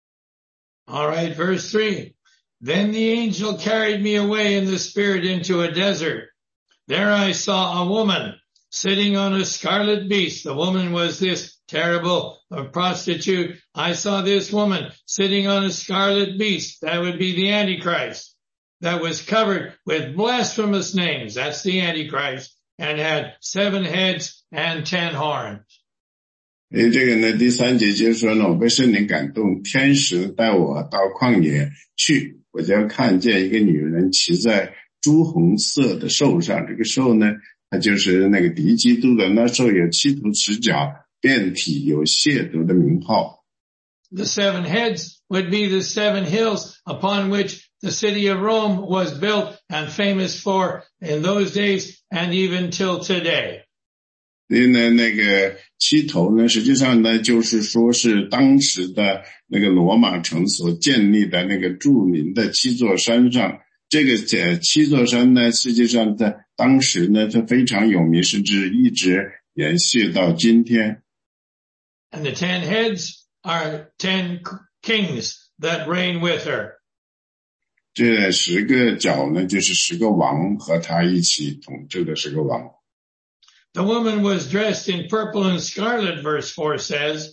All right, verse 3. Then the angel carried me away in the spirit into a desert. There I saw a woman sitting on a scarlet beast. The woman was this terrible prostitute. I saw this woman sitting on a scarlet beast. That would be the Antichrist. That was covered with blasphemous names. That's the Antichrist. And had 7 heads and 10 horns. 这个呢，第3节就是说呢，我被圣灵感动，天使带我到旷野去，我就看见一个女人骑在朱红色的兽上。这个兽呢，它就是那个敌基督的，那兽有7头10角，遍体有亵渎的名号。 The 7 heads would be the 7 hills upon which the city of Rome was built and famous for in those days and even till today. 所以呢，那个7头呢，实际上呢，就是说是当时的那个罗马城所建立的那个著名的7座山上。这个7座山呢，实际上在当时呢，它非常有名，甚至一直延续到今天。 And the 10 heads are 10 kings that reign with her. 这10个角呢，就是10个王和他一起统治的10个王。 The woman was dressed in purple and scarlet, verse 4 says,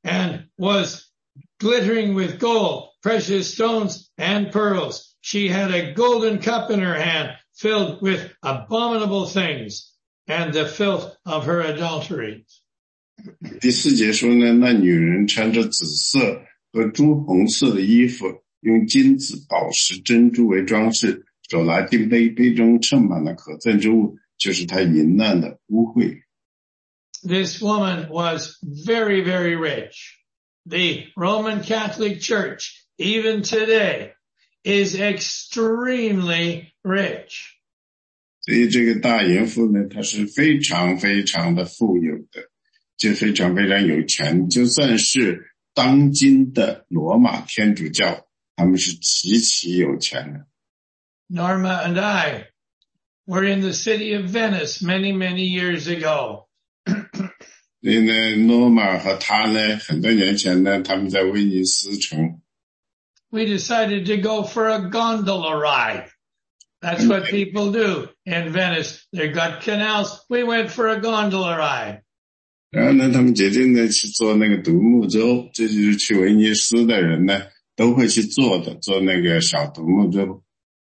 and was glittering with gold, precious stones, and pearls. She had a golden cup in her hand filled with abominable things and the filth of her adulteries. 第4节说呢，那女人穿着紫色和朱红色的衣服，用金子、宝石、珍珠为装饰，手拿金杯，杯中盛满了可憎之物，就是她淫乱的污秽。 This woman was very, very rich. The Roman Catholic Church, even today, is extremely rich. 所以这个大淫妇呢，她是非常非常的富有的，就非常非常有钱。就算是当今的罗马天主教，他们是极其有钱的。 Norma and I were in the city of Venice many, many years ago. 所以呢，诺玛和他呢，很多年前呢，他们在威尼斯城。 We decided to go for a gondola ride. That's what people do in Venice. They've got canals. We went for a gondola ride. 然后呢，他们决定呢去坐那个独木舟，这就是去威尼斯的人呢都会去坐的，坐那个小独木舟。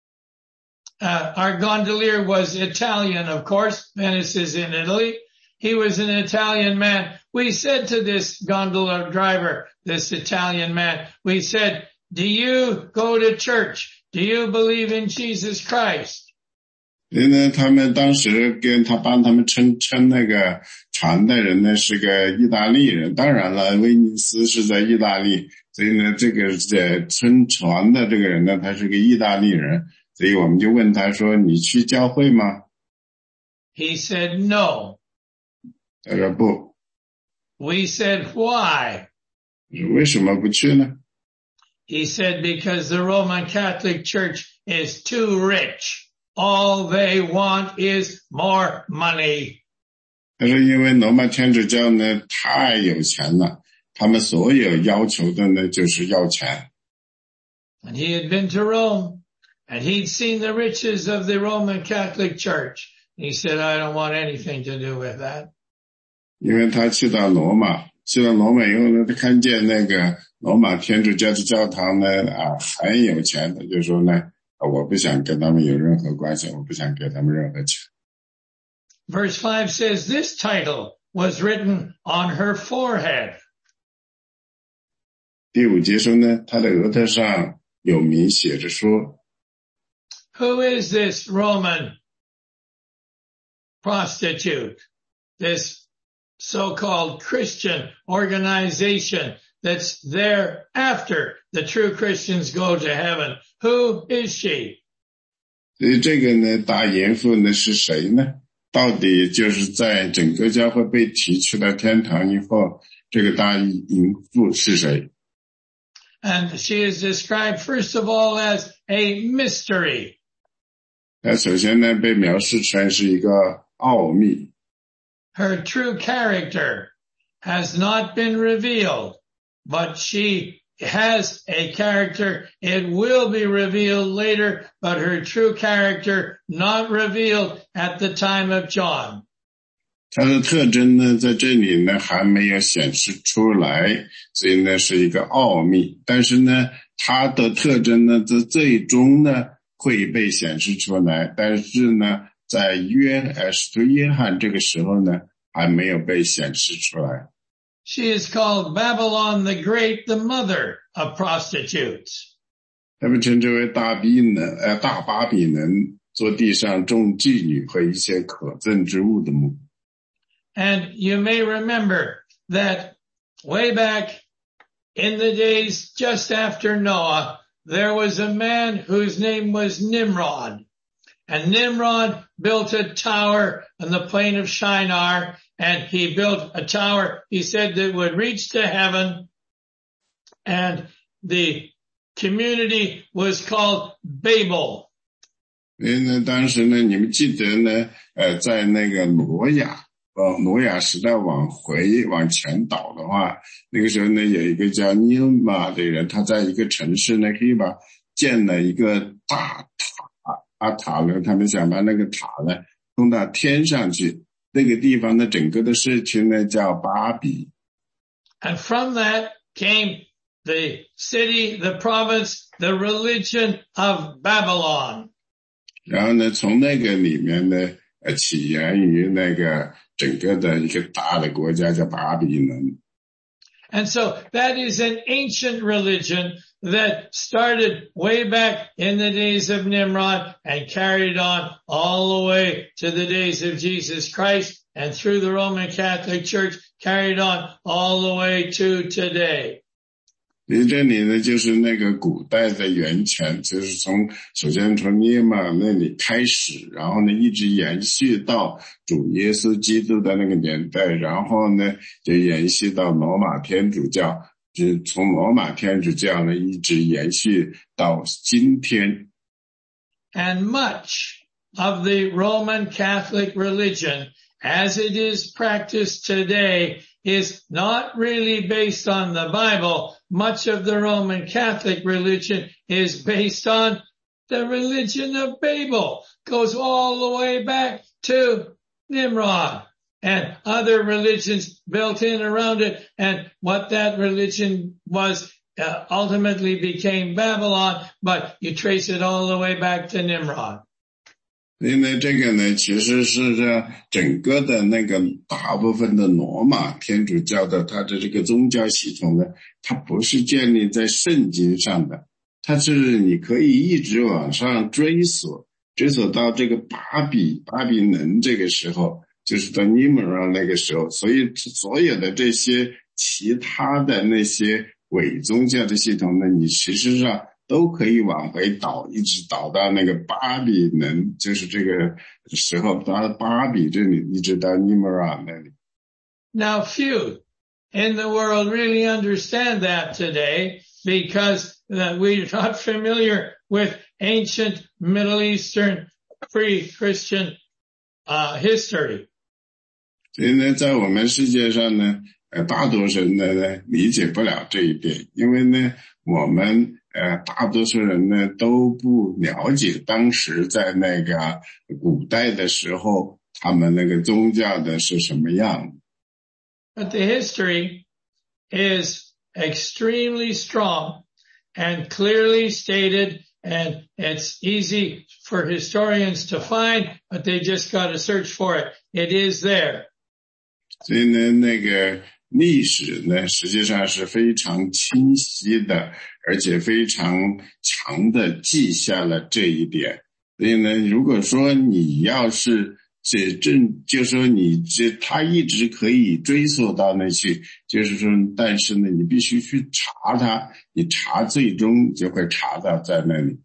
Our gondolier was Italian, of course. Venice is in Italy. He was an Italian man. We said to this gondola driver, this Italian man, we said, do you go to church? Do you believe in Jesus Christ? 所以呢，他们当时跟他帮他们称那个船的人呢是个意大利人。当然了，威尼斯是在意大利，所以呢，这个撑船的这个人呢，他是个意大利人。所以我们就问他说：“你去教会吗？” He said no. 他说不。 We said why? 为什么不去呢？ He said because the Roman Catholic Church is too rich. All they want is more money. 他说因为罗马天主教呢太有钱了，他们所有要求的呢就是要钱。 And he had been to Rome, and he'd seen the riches of the Roman Catholic Church. He said, I don't want anything to do with that. 因为他去到罗马以后呢，他看见那个罗马天主教的教堂呢很有钱，他就说呢我不想跟他们有任何关系，我不想给他们任何钱。 Verse 5 says this title was written on her forehead. 第5节说呢，他的额头上有名写着说 Who is this Roman prostitute? This so-called Christian organization that's there after the true Christians go to heaven. Who is she? 所以这个呢，大淫妇呢是谁呢？到底就是在整个教会被提去到天堂以后，这个大淫妇是谁？ And she is described first of all as a mystery. 她首先呢被描述出来是一个奥秘。 Her true character has not been revealed, but she has a character. It will be revealed later, but her true character not revealed at the time of John. 它的特征呢在这里呢还没有显示出来，所以呢是一个奥秘。但是呢它的特征呢在最终呢会被显示出来，但是呢在使徒约翰这个时候呢还没有被显示出来。 She is called Babylon the Great, the mother of prostitutes. 他们称之为大巴比伦，做地上众妓女和一切可憎之物的母。 And you may remember that way back in the days just after Noah, there was a man whose name was Nimrod. And Nimrod built a tower on the plain of Shinar, and he built a tower, he said, that would reach to heaven. And the community was called Babel. 因为呢，当时呢，你们记得呢，在那个挪亚时代往前倒的话，那个时候呢，有一个叫尼玛的人，他在一个城市呢，可以把建了一个大塔呢，他们想把那个塔呢冲到天上去。那个地方的整个的社区呢叫巴比。 And from that came the city, the province, the religion of Babylon. 然后呢，从那个里面呢，起源于那个整个的一个大的国家叫巴比伦。 And so that is an ancient religion that started way back in the days of Nimrod and carried on all the way to the days of Jesus Christ and through the Roman Catholic Church carried on all the way to today. 这里呢，就是那个古代的源泉，就是首先从尼玛那里开始，然后呢一直延续到主耶稣基督的那个年代，然后呢就延续到罗马天主教，就从罗马天主教呢一直延续到今天。 And much of the Roman Catholic religion, as it is practiced today, is not really based on the Bible. Much of the Roman Catholic religion is based on the religion of Babel. Goes all the way back to Nimrod and other religions built in around it. And what that religion was ultimately became Babylon, but you trace it all the way back to Nimrod. 所以呢，这个呢，其实是整个的那个大部分的罗马天主教的它的这个宗教系统呢，它不是建立在圣经上的，它是你可以一直往上追索到这个巴比伦这个时候，就是到尼姆尔那个时候，所以所有的这些其他的那些伪宗教的系统呢，你其实上都可以往回倒，一直倒到那个巴比伦，就是这个时候到巴比这里，一直到尼姆尔那里。 Now few in the world really understand that today because we're not familiar with ancient Middle Eastern pre-Christian history. 所以呢，在我们世界上呢，大多数人呢理解不了这一点，因为呢，我们大多数人呢都不了解当时在那个古代的时候，他们那个宗教的是什么样。 But the history is extremely strong and clearly stated, and it's easy for historians to find, but they just got to search for it. It is there. 所以呢，那个历史呢，实际上是非常清晰的，而且非常强的记下了这一点。所以呢，如果说你要是就说他一直可以追溯到那去，就是说，但是呢，你必须去查它，你查最终就会查到在那里。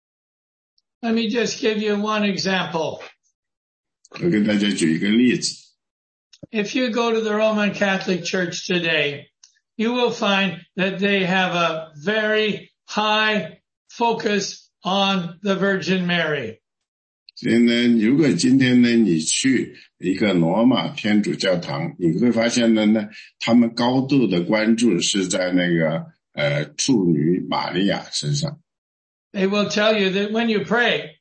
Let me just give you one example. 我给大家举一个例子。 If you go to the Roman Catholic Church today, you will find that they have a very high focus on the Virgin Mary. 所以呢，如果今天呢你去一个罗马天主教堂，你会发现呢，他们高度的关注是在那个处女玛利亚身上。 They will tell you that when you pray,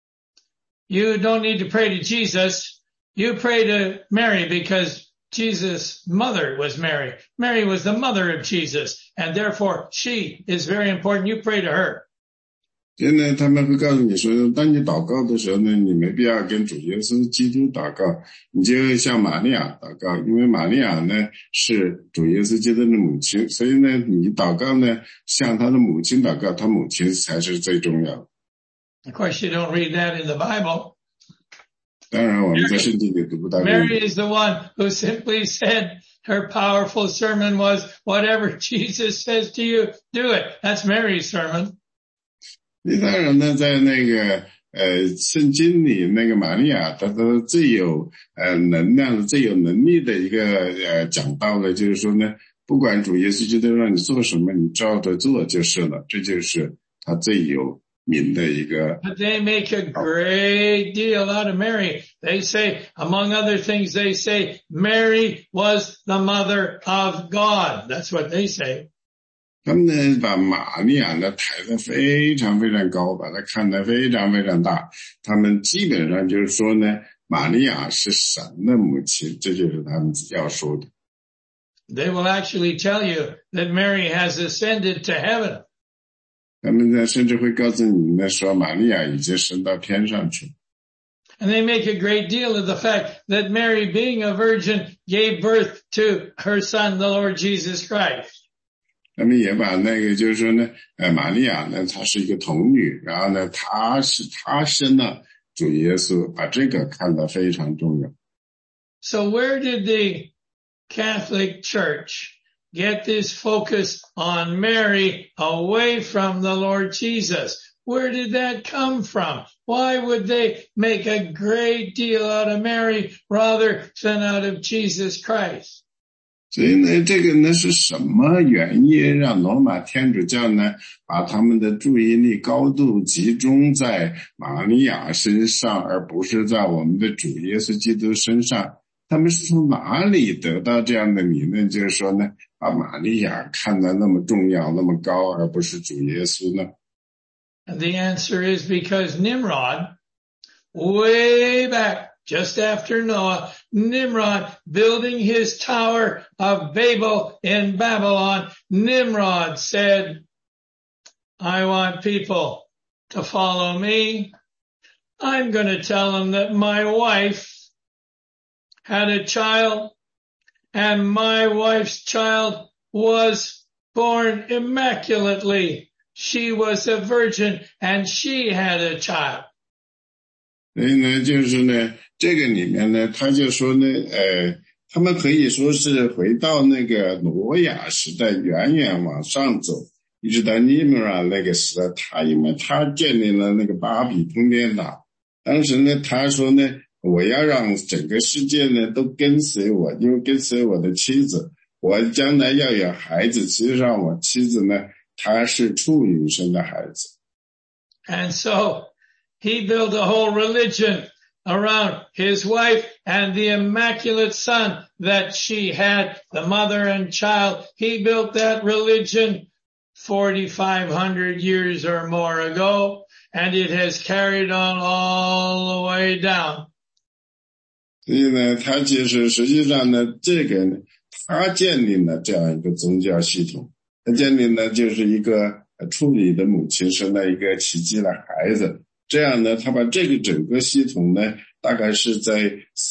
you don't need to pray to Jesus. You pray to Mary because Jesus' mother was Mary. Mary was the mother of Jesus, and therefore she is very important. You pray to her. 所以呢，他们会告诉你说，当你祷告的时候呢，你没必要跟主耶稣基督祷告，你就向玛利亚祷告，因为玛利亚呢是主耶稣基督的母亲，所以呢，你祷告呢向他的母亲祷告，他母亲才是最重要的。 Of course, you don't read that in the Bible. 当然，我们在圣经里读不到。 Mary is the one who simply said her powerful sermon was, whatever Jesus says to you, do it. That's Mary's sermon. 当然呢，在那个圣经里，那个玛利亚她的最有能量的、最有能力的一个讲道呢，就是说呢，不管主耶稣基督让你做什么，你照着做就是了，这就是他最有名的一个。 But they make a great deal out of Mary. They say, among other things, they say Mary was the mother of God. That's what they say. 他们呢，把玛利亚呢抬得非常非常高，把她看得非常非常大。他们基本上就是说呢，玛利亚是神的母亲，这就是他们要说的。 they will actually tell you that Mary has ascended to heaven. 他们甚至会告诉你们说玛利亚已经升到天上去。 And they make a great deal of the fact that Mary, being a virgin, gave birth to her son, the Lord Jesus Christ. 他们也把那个就是说呢，玛利亚呢，她是一个童女，然后呢，她生了主耶稣，把这个看得非常重要。 So where did the Catholic Church get this focus on Mary away from the Lord Jesus? Where did that come from? Why would they make a great deal out of Mary rather than out of Jesus Christ? 所以呢，这个呢是什么原因让罗马天主教呢把他们的注意力高度集中在玛利亚身上，而不是在我们的主耶稣基督身上？他们是从哪里得到这样的理论，就是说呢，把玛利亚看得那么重要、那么高，而不是主耶稣呢？ And the answer is because Nimrod, way back, just after Noah, Nimrod building his Tower of Babel in Babylon, Nimrod said, I want people to follow me. I'm going to tell them that my wife had a child and my wife's child was born immaculately. She was a virgin and she had a child. 所以呢，就是呢，这个里面呢，他就说呢，他们可以说是回到那个挪亚时代，远远往上走，一直到尼姆拉那个时代，因为他建立了那个巴比通天塔。当时呢，他说呢，我要让整个世界呢都跟随我，因为跟随我的妻子，我将来要有孩子。其实上，我妻子呢，她是处女生的孩子。 And so he built a whole religion around his wife and the immaculate son that she had, the mother and child. He built that religion 4,500 years or more ago, and it has carried on all the way down. 所以呢，他其实实际上呢，这个呢，他建立了这样一个宗教系统，他建立了就是一个处女的母亲生了一个奇迹的孩子。这样呢，他把这个整个系统呢，大概是在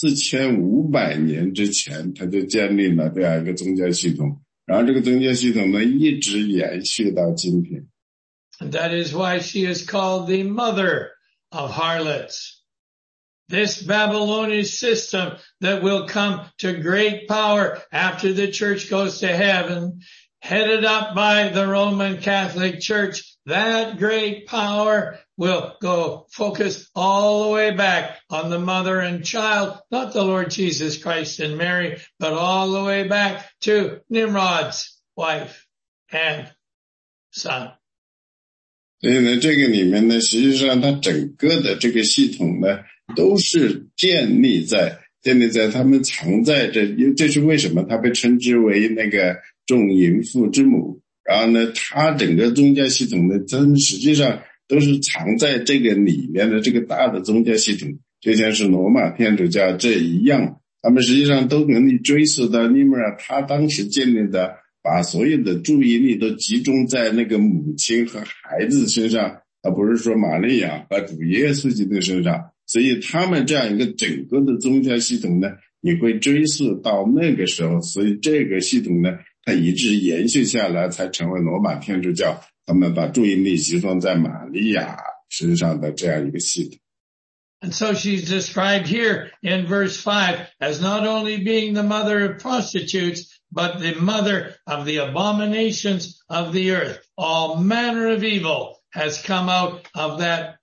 4500年之前，他就建立了这样一个宗教系统，然后这个宗教系统呢，一直延续到今天。 And that is why she is called the mother of harlots. This Babylonian system that will come to great power after the church goes to heaven, headed up by the Roman Catholic Church, that great power will go focus all the way back on the mother and child, not the Lord Jesus Christ and Mary, but all the way back to Nimrod's wife and son. 所以呢，这个里面呢，实际上它整个的这个系统呢，都是建立在他们藏在这是为什么它被称之为那个众淫妇之母。然后呢，它整个宗教系统呢，真实际上都是藏在这个里面的这个大的宗教系统，就像是罗马天主教这一样，他们实际上都能够追溯到尼姆拉他当时建立的，把所有的注意力都集中在那个母亲和孩子身上，而不是说玛利亚和主耶稣基督身上。所以他们这样一个整个的宗教系统呢，你会追溯到那个时候，所以这个系统呢，它一直延续下来，才成为罗马天主教他们把注意力集中在玛利亚身上的这样一个系统。 And so she's described here in verse 5 as not only being the mother of prostitutes, but the mother of the abominations of the earth. All manner of evil has come out of that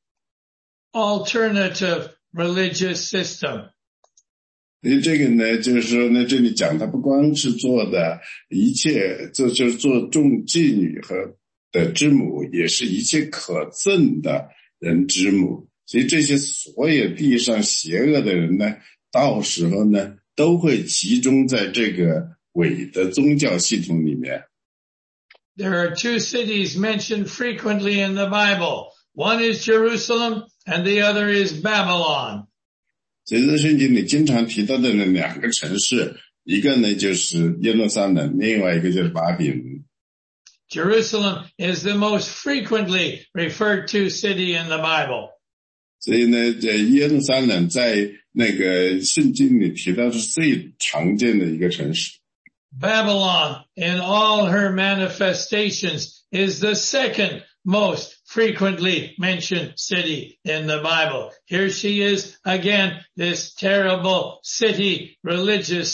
alternative religious system. 所以这个呢，就是说呢，这里讲他不光是做的一切，就是做众妓女和的之母，也是一切可憎的人之母。所以这些所有地上邪恶的人呢，到时候呢，都会集中在这个伪的宗教系统里面。 There are two cities mentioned frequently in the Bible. One is Jerusalem and the other is Babylon. 所以在圣经里经常提到的那两个城市， 一个呢就是耶路撒冷，另外一个就是巴比伦。 Jerusalem is the most frequently referred to city in the Bible. 所以呢，耶路撒冷在那个圣经里提到是最常见的一个城市。 Babylon, in all her manifestations, is the second most frequently mentioned city in the Bible. Here she is again, this terrible city, religious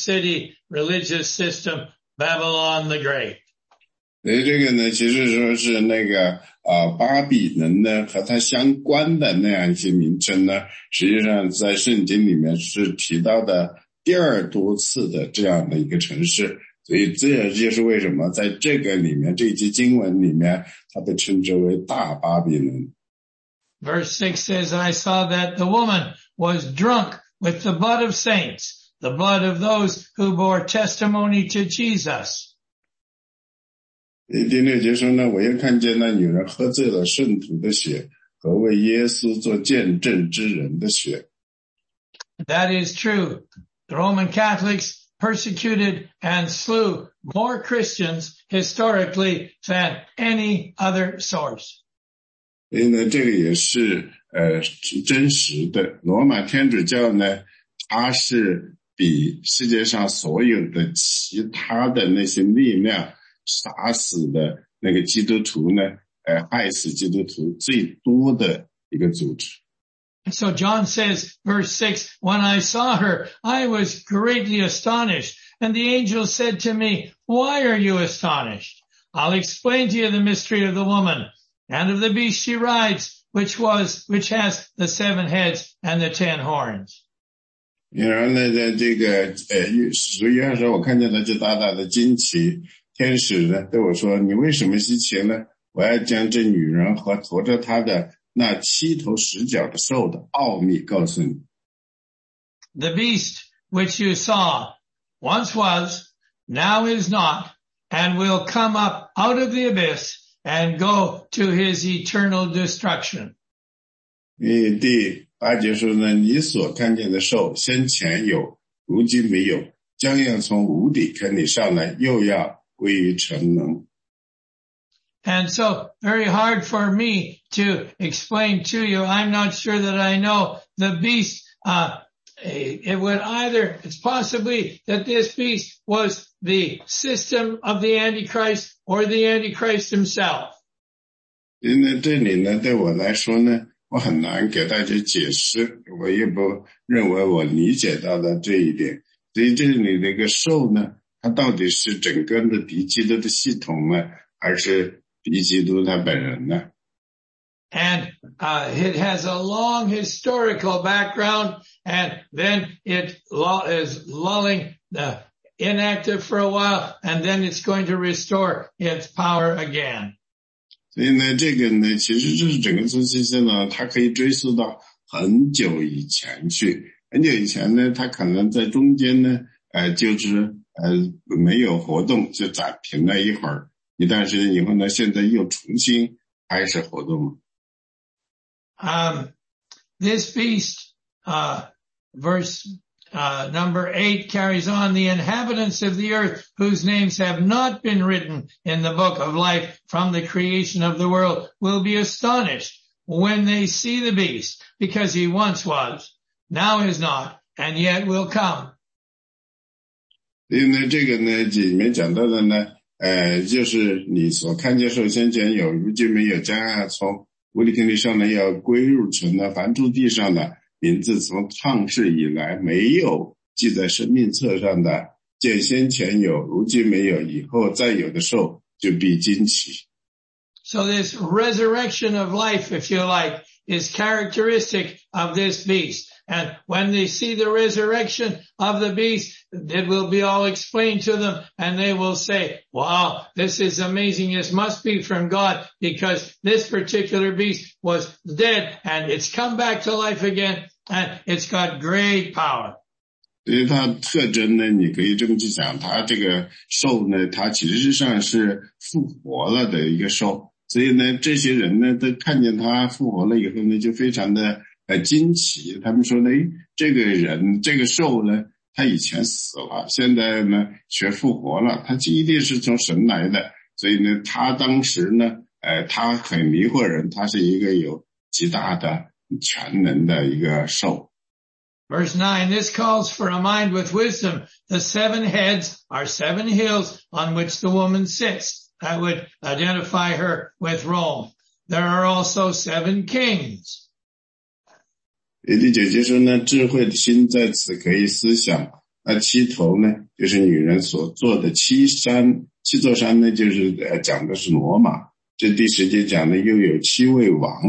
system, Babylon the Great. 所以这个呢，其实说是那个巴比伦呢和它相关的那样一些名称呢，实际上在圣经里面是提到的第二多次的这样的一个城市，所以这就是为什么在这个里面这一节经文里面，它被称之为大巴比伦。 Verse 6 says, I saw that the woman was drunk with the blood of saints, the blood of those who bore testimony to Jesus. 第6节说呢，我又看见那女人喝醉了圣徒的血和为耶稣做见证之人的血。 That is true. The Roman Catholics persecuted and slew more Christians historically than any other source. 所以呢，这个也是真实的。罗马天主教呢，它是比世界上所有的其他的那些力量杀死的那个基督徒呢，害死基督徒最多的一个组织。 So John says, verse 6, when I saw her, I was greatly astonished. And the angel said to me, why are you astonished? I'll explain to you the mystery of the woman and of the beast she rides, which has the 7 heads and the 10 horns. 然后呢，在这个10月20日，我看见了这大大的惊奇。天使呢对我说：“你为什么稀奇呢？我要将这女人和驮着她的那7头10脚的兽的奥秘告诉你。” The beast which you saw once was, now is not, and will come up out of the abyss and go to his eternal destruction. 第8节说呢，你所看见的兽先前有，如今没有，将要从无底坑里上来，又要归于沉沦。 And so very hard for me to explain to you. I'm not sure that I know the beast. It's possibly that this beast was the system of the Antichrist or the Antichrist himself. 因为这里呢，对我来说呢，我很难给大家解释，我也不认为我理解到的这一点。所以这里的一个兽呢，它到底是整个的敌基督的系统呢，还是敌基督他本人呢？ And it has a long historical background, and then it is lulling inactive for a while, and then it's going to restore its power again. 所以呢，这个呢，其实就是整个中心线呢，它可以追溯到很久以前去。很久以前呢，它可能在中间呢，就是没有活动，就暂停了一会儿。一段时间以后呢，现在又重新开始活动。 This beast, verse number 8 carries on, the inhabitants of the earth whose names have not been written in the book of life from the creation of the world will be astonished when they see the beast, because he once was, now is not, and yet will come. 所以呢，这个呢，里面讲到的呢，就是你所看见兽先前有，如今没有，将要从无底坑里上来，要归入尘的，凡住地上的名字，从创世以来没有记在生命册上的，见先前有，如今没有，以后再有的兽就必惊奇。 So this resurrection of life, if you like, is characteristic of this beast. And when they see the resurrection of the beast, it will be all explained to them, and they will say, wow, this is amazing. This must be from God, because this particular beast was dead and it's come back to life again, and it's got great power. 所以它特征呢，你可以这么去讲，它这个兽呢，它其实上是复活了的一个兽。所以呢，这些人呢都看见他复活了以后呢，就非常的惊奇。他们说呢，这个人这个兽呢， 他以前死了，现在呢却复活了，他一定是从神来的。所以呢，他当时呢，他很迷惑人，他是一个有极大的全能的一个兽。 Verse 9, this calls for a mind with wisdom. The 7 heads are 7 hills on which the woman sits. That would identify her with Rome. There are also 7 kings. 第9节说呢，智慧的心在此可以思想。那7头呢，就是女人所做的7座山呢，就是讲的是罗马。这第10节讲的又有7位王。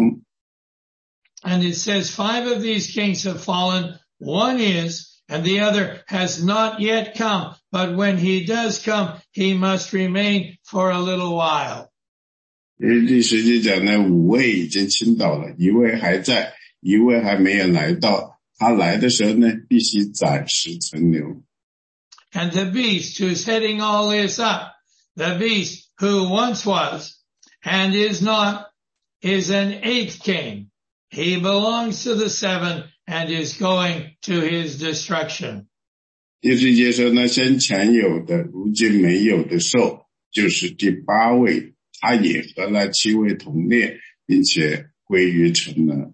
And it says 5 of these kings have fallen. One is, and the other has not yet come. But when he does come, he must remain for a little while. 第10节讲呢，5位已经倾倒了，1位还在，1位还没有来到。他来的时候呢，必须暂时存留。 And the beast who's heading all this up, the beast who once was and is not, is an 8th king. He belongs to the 7 and is going to his destruction. 第10节说呢，先前有的，如今没有的兽，就是第8位，他也和那7位同列，并且归于尘了。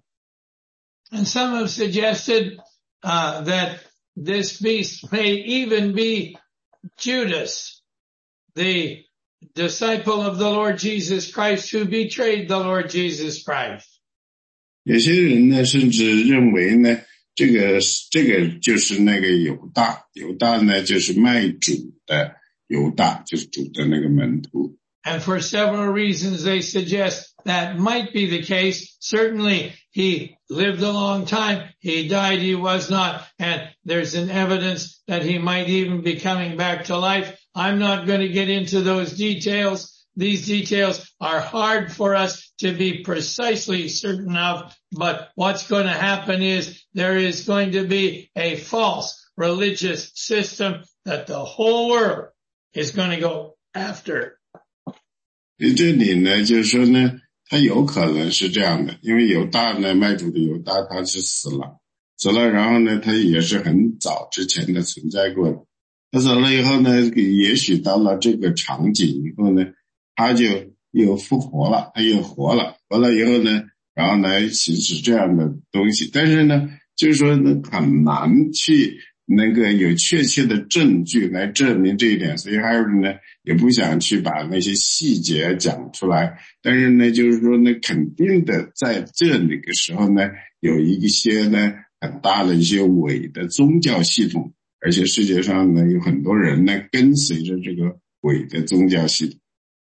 And some have suggested that this beast may even be Judas, the disciple of the Lord Jesus Christ who betrayed the Lord Jesus Christ. 有些人呢，甚至认为呢，这个就是那个犹大，犹大呢就是卖主的犹大，就是主的那个门徒。 And for several reasons, they suggest that might be the case. Certainly, he lived a long time. He died. He was not. And there's an evidence that he might even be coming back to life. I'm not going to get into those details. These details are hard for us to be precisely certain of. But what's going to happen is there is going to be a false religious system that the whole world is going to go after. 这里呢，就是说呢，他有可能是这样的，因为犹大呢，卖主的犹大他是死了，然后呢，他也是很早之前的存在过的。他死了以后呢，也许到了这个场景以后呢，他就又复活了，他又活了以后呢，然后来行使这样的东西。但是呢，就是说呢，很难去那个有确切的证据来证明这一点，所以还有人呢也不想去把那些细节讲出来。但是呢，就是说呢，肯定的在这个时候呢，有一些呢很大的一些伪的宗教系统，而且世界上呢有很多人呢跟随着这个伪的宗教系统。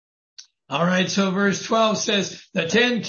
All right, so verse 12 says, the 10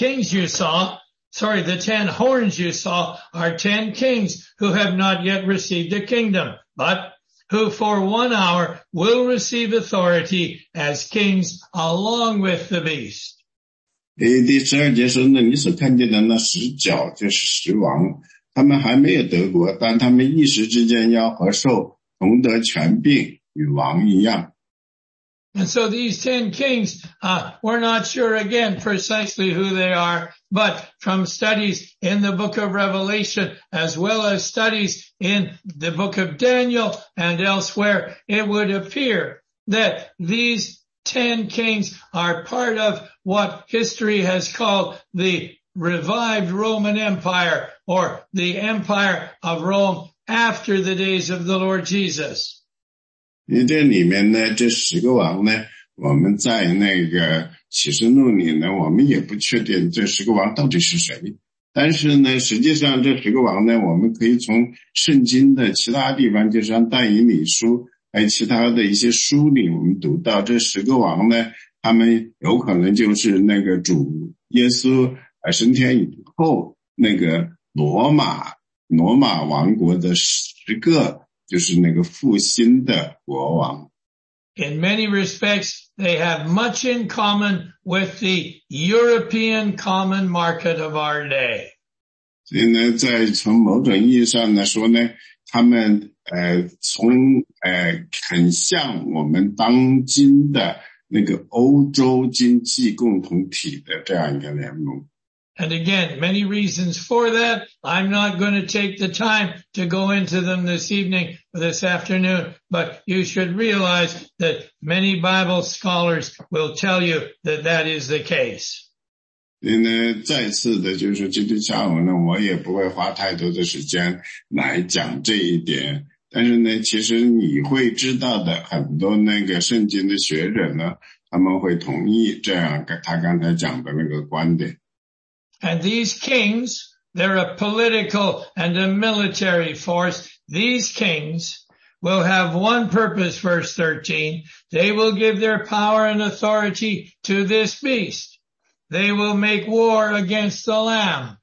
horns you saw are 10 kings who have not yet received a kingdom, but who for 1 hour will receive authority as kings along with the beast. 第12节说呢，你所看见的那10角就是10王，他们还没有得国，但他们一时之间要和兽同得权柄，与王一样。 And so these 10 kings, we're not sure again precisely who they are, but from studies in the book of Revelation, as well as studies in the book of Daniel and elsewhere, it would appear that these 10 kings are part of what history has called the revived Roman Empire, or the Empire of Rome after the days of the Lord Jesus. 这里面呢，这10个王呢，我们在那个启示录里呢，我们也不确定这10个王到底是谁。但是呢，实际上这10个王呢，我们可以从圣经的其他地方，就像但以理书，还有其他的一些书里，我们读到这10个王呢，他们有可能就是那个主耶稣升天以后，那个罗马王国的10个。就是那个复兴的国王。 In many respects, they have much in common with the European common market of our day. 所以呢，从某种意义上来说呢，他们很像我们当今的那个欧洲经济共同体的这样一个联盟。 And again, many reasons for that. I'm not going to take the time to go into them this evening or this afternoon, but you should realize that many Bible scholars will tell you that that is the case. 所以呢，再次的就是说今天下午呢，我也不会花太多的时间来讲这一点。但是呢，其实你会知道的，很多那个圣经的学者呢，他们会同意这样他刚才讲的那个观点。 And these kings, they're a political and a military force. These kings will have one purpose, verse 13. They will give their power and authority to this beast. They will make war against the Lamb.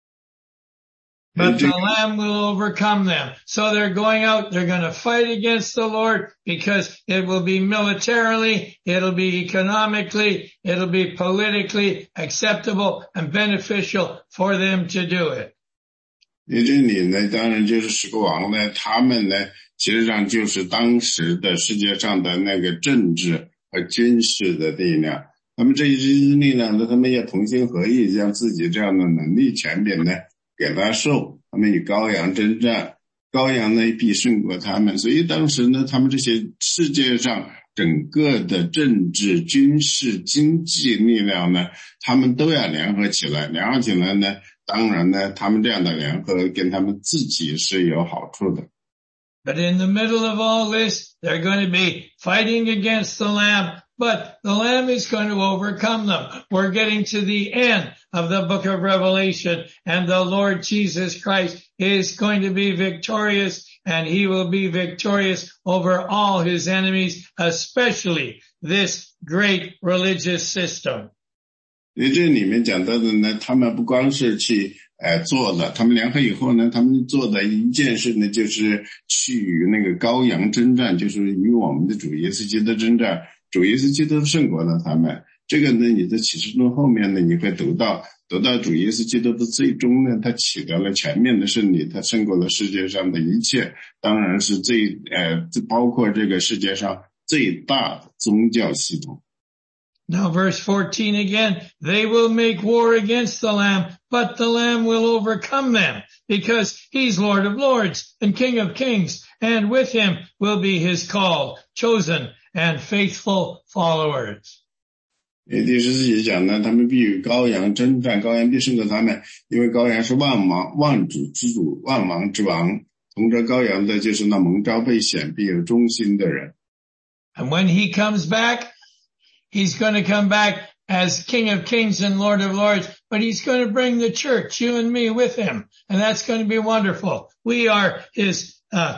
But the Lamb will overcome them. So they're going out, they're going to fight against the Lord because it will be militarily, it'll be economically, it'll be politically acceptable and beneficial for them to do it. 这里呢，当然就是十个王呢，他们呢，其实上就是当时的世界上的那个政治和军事的力量。那么这一支力量呢，他们也同心合意，将自己这样的能力权柄呢给他受，他们与羔羊征战，羔羊呢必胜过他们。所以当时呢，他们这些世界上整个的政治、军事、经济力量呢，他们都要联合起来。联合起来呢，当然呢，他们这样的联合跟他们自己是有好处的。 But in the middle of all this, they're going to be fighting against the Lamb, but the Lamb is going to overcome them. We're getting to the end of the book of Revelation, and the Lord Jesus Christ is going to be victorious, and he will be victorious over all his enemies, especially this great religious system. 因为这里面讲到的呢，他们不光是去做了，他们联合以后呢，他们做的一件事呢，就是去与那个羔羊征战，就是与我们的主耶稣基督征战。主耶稣基督胜过了他们。这个呢，你在启示录后面呢，你会得到主耶稣基督的最终呢，他取得了全面的胜利，他胜过了世界上的一切，当然是包括这个世界上最大的宗教系统。 Now verse 14 again, they will make war against the Lamb, but the Lamb will overcome them because he's Lord of Lords and King of Kings, and with him will be his called, chosen, and faithful followers. 第14节讲呢，他们必与羔羊征战，羔羊必胜过他们，因为羔羊是万主之主，万王之王，同着羔羊的就是那蒙召被选必有忠心的人。 And when he comes back, he's going to come back as King of Kings and Lord of Lords, but he's going to bring the church, you and me, with him. And that's going to be wonderful. We are his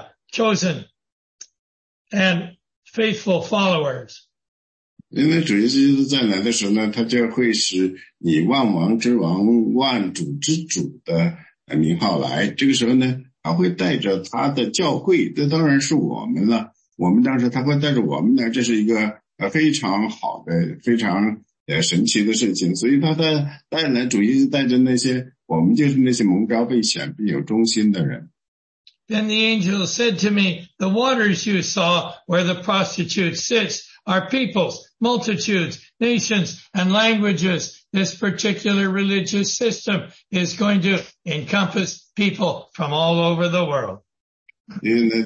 chosen and faithful followers. 因为主耶稣基督再来的时候呢，他就会使以万王之王、万主之主的名号来。这个时候呢，他会带着他的教会，这当然是我们了。我们当时他会带着我们来，这是一个非常好的、非常神奇的事情。所以他的带来，主耶稣带着那些，我们就是那些蒙召被选必有忠心的人。 Then the angel said to me, the waters you saw where the prostitute sits are peoples, multitudes, nations, and languages. This particular religious system is going to encompass people from all over the world. 因为呢，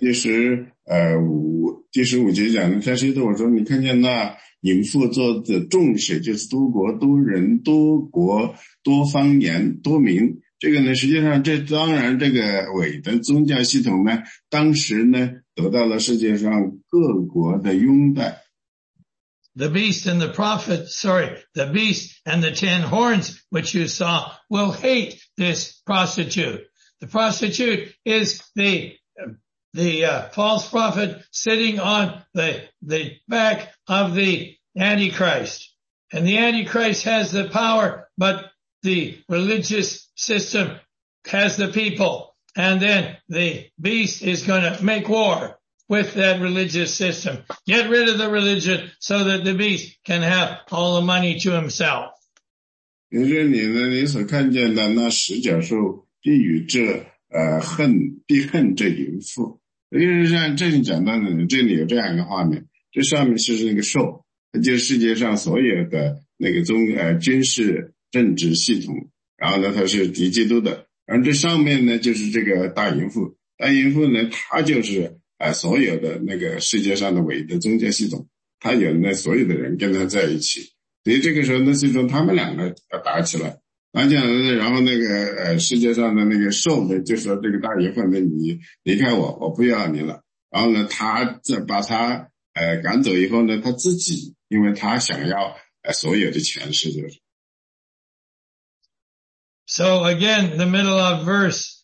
第15节讲的，他是对我说，你看见那淫妇做的众水，就是多国、多人、多国、多方言、多民。这个呢，实际上这当然这个伪的宗教系统呢，当时呢得到了世界上各国的拥戴。 The beast and the beast and the 10 horns which you saw will hate this prostitute. The prostitute is the false prophet sitting on the back of the Antichrist. And the Antichrist has the power, but the religious system has the people. And then the beast is going to make war with that religious system. Get rid of the religion so that the beast can have all the money to himself. 因为这里呢，你所看见的那十角兽必与这必恨这淫妇。因为像这里讲到的，这里有这样一个画面，这上面是那个兽，就是世界上所有的那个军事政治系统， 然后呢他是敌基督的，而这上面呢就是这个大淫妇，大淫妇呢她就是所有的那个世界上的唯一的宗教系统，她有那所有的人跟她在一起，所以这个时候呢最终他们两个要打起来，打起来呢，然后那个世界上的那个兽呢就说这个大淫妇呢你离开我，我不要你了，然后呢他把他赶走以后呢，他自己因为他想要所有的权势就是。 So again, the middle of verse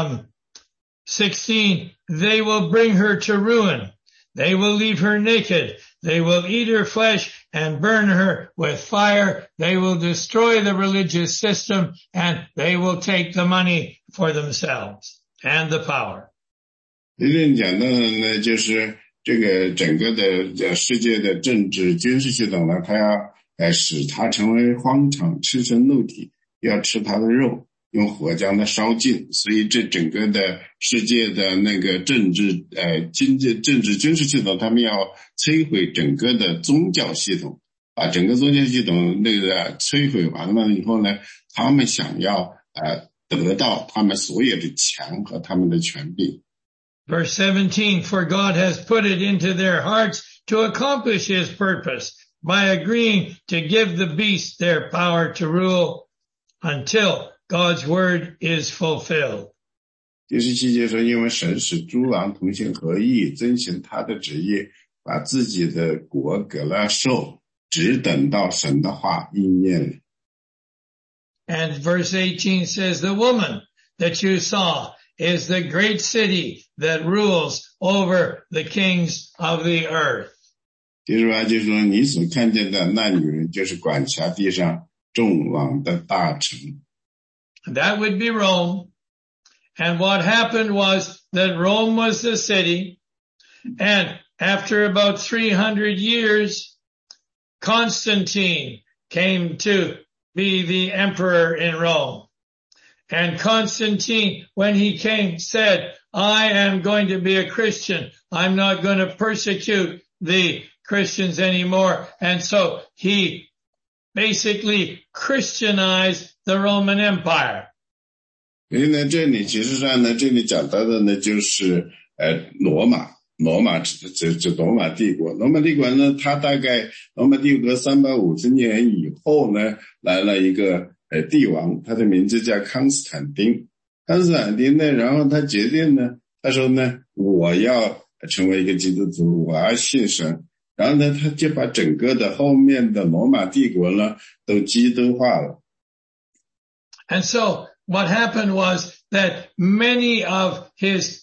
16, they will bring her to ruin. They will leave her naked. They will eat her flesh and burn her with fire. They will destroy the religious system and they will take the money for themselves and the power. 真正讲的呢，就是这个整个的世界的政治军事系统呢，它要使它成为荒场，赤身露体，要吃它的肉，用火将它烧尽，所以这整个的世界的那个政治经济政治军事系统，他们要摧毁整个的宗教系统，把整个宗教系统那个摧毁完了以后呢，他们想要得到他们所有的强和他们的权柄。 Verse 17, for God has put it into their hearts to accomplish his purpose by agreeing to give the beast their power to rule until God's word is fulfilled. 第17节说，因为神使诸王同心合意，遵行他的旨意，把自己的国给了兽，只等到神的话应验了。 And verse 18 says, the woman that you saw is the great city that rules over the kings of the earth. 就是说你所看见的那女人就是管辖地上众王的大臣。 That would be Rome. And what happened was that Rome was the city. And after about 300 years, Constantine came to be the emperor in Rome. And Constantine, when he came, said, I am going to be a Christian. I'm not going to persecute the Christians anymore. And so he basically Christianized the Roman Empire. 所以呢，这里其实上呢，这里讲到的呢，就是罗马指罗马帝国。罗马帝国呢，它大概罗马帝国350年以后呢，来了一个帝王，他的名字叫康斯坦丁。康斯坦丁呢，然后他决定呢，他说呢，我要成为一个基督徒，我要信神。然后呢，他就把整个的后面的罗马帝国呢，都基督化了。 And so what happened was that many of his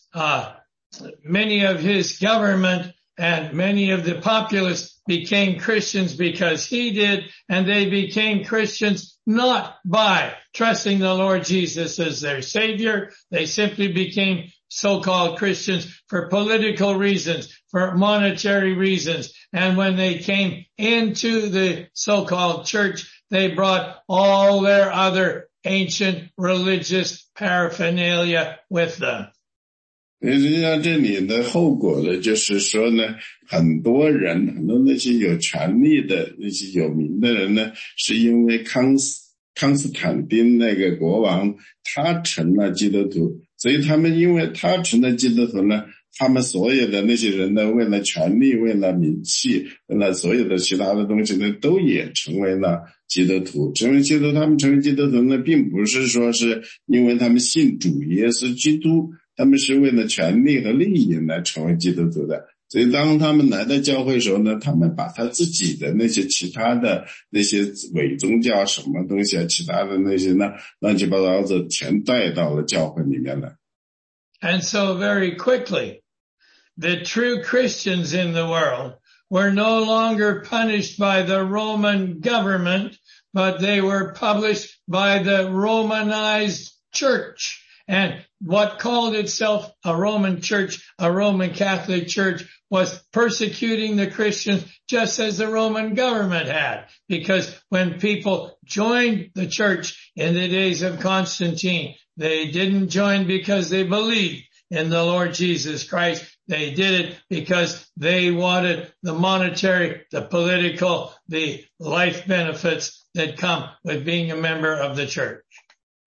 government and many of the populace became Christians because he did, and they became Christians not by trusting the Lord Jesus as their Savior. They simply became so-called Christians for political reasons, for monetary reasons. And when they came into the so-called church, they brought all their other ancient religious paraphernalia with them. 实际上这里的后果呢，就是说呢，很多那些有权力的那些有名的人呢，是因为康斯坦丁那个国王他成了基督徒，所以他们因为他成了基督徒呢，他们所有的那些人呢，为了权力，为了名气，为了所有的其他的东西呢，都也成为了基督徒。他们成为基督徒呢，并不是说是因为他们信主耶稣基督，他们是为了权力和利益来成为基督徒的。所以当他们来到教会的时候呢，他们把他自己的那些其他的那些伪宗教什么东西啊，其他的那些呢，乱七八糟的全带到了教会里面来。 And so very quickly, the true Christians in the world were no longer punished by the Roman government, but they were punished by the Romanized church. And what called itself a Roman church, a Roman Catholic church, was persecuting the Christians just as the Roman government had. Because when people joined the church in the days of Constantine, they didn't join because they believed in the Lord Jesus Christ. They did it because they wanted the monetary, the political, the life benefits that come with being a member of the church.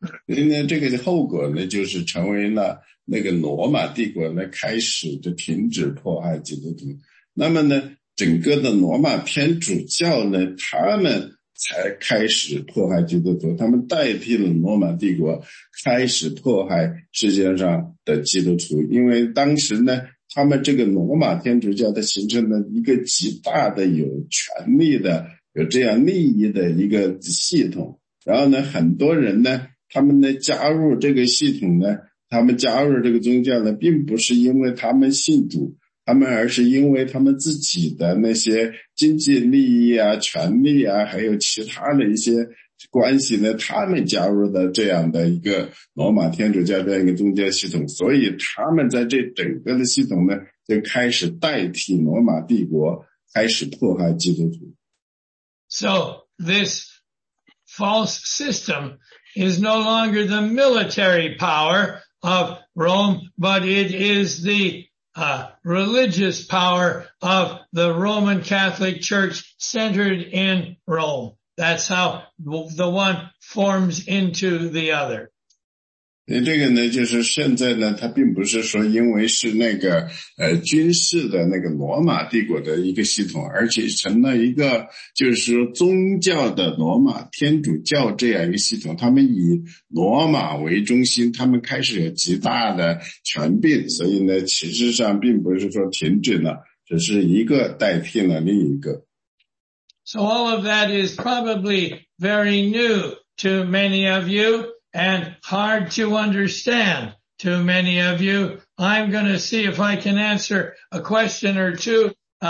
所以呢，这个后果呢，就是成为了那个罗马帝国呢开始就停止迫害基督徒。那么呢，整个的罗马天主教呢，他们才开始迫害基督徒，他们代替了罗马帝国开始迫害世界上的基督徒。因为当时呢，他们这个罗马天主教的形成了一个极大的有权力的有这样利益的一个系统，然后呢，很多人呢，他们呢加入这个系统呢，他们加入这个宗教呢，并不是因为他们信主，他们而是因为他们自己的那些经济利益啊、权利啊，还有其他的一些关系呢，他们加入的这样的一个罗马天主教这样一个宗教系统，所以他们在这整个的系统呢，就开始代替罗马帝国，开始迫害基督徒。 So this false system is no longer the military power of Rome, but it is the religious power of the Roman Catholic Church centered in Rome. That's how the one forms into the other. 这个呢，就是现在呢，它并不是说因为是那个军事的那个罗马帝国的一个系统，而且成了一个就是说宗教的罗马天主教这样一个系统。他们以罗马为中心，他们开始有极大的权柄，所以呢，其实上并不是说停止了，只是一个代替了另一个。 So all of that is probably very new to many of you and hard to understand to many of you. I'm going to see if I can answer a question or two.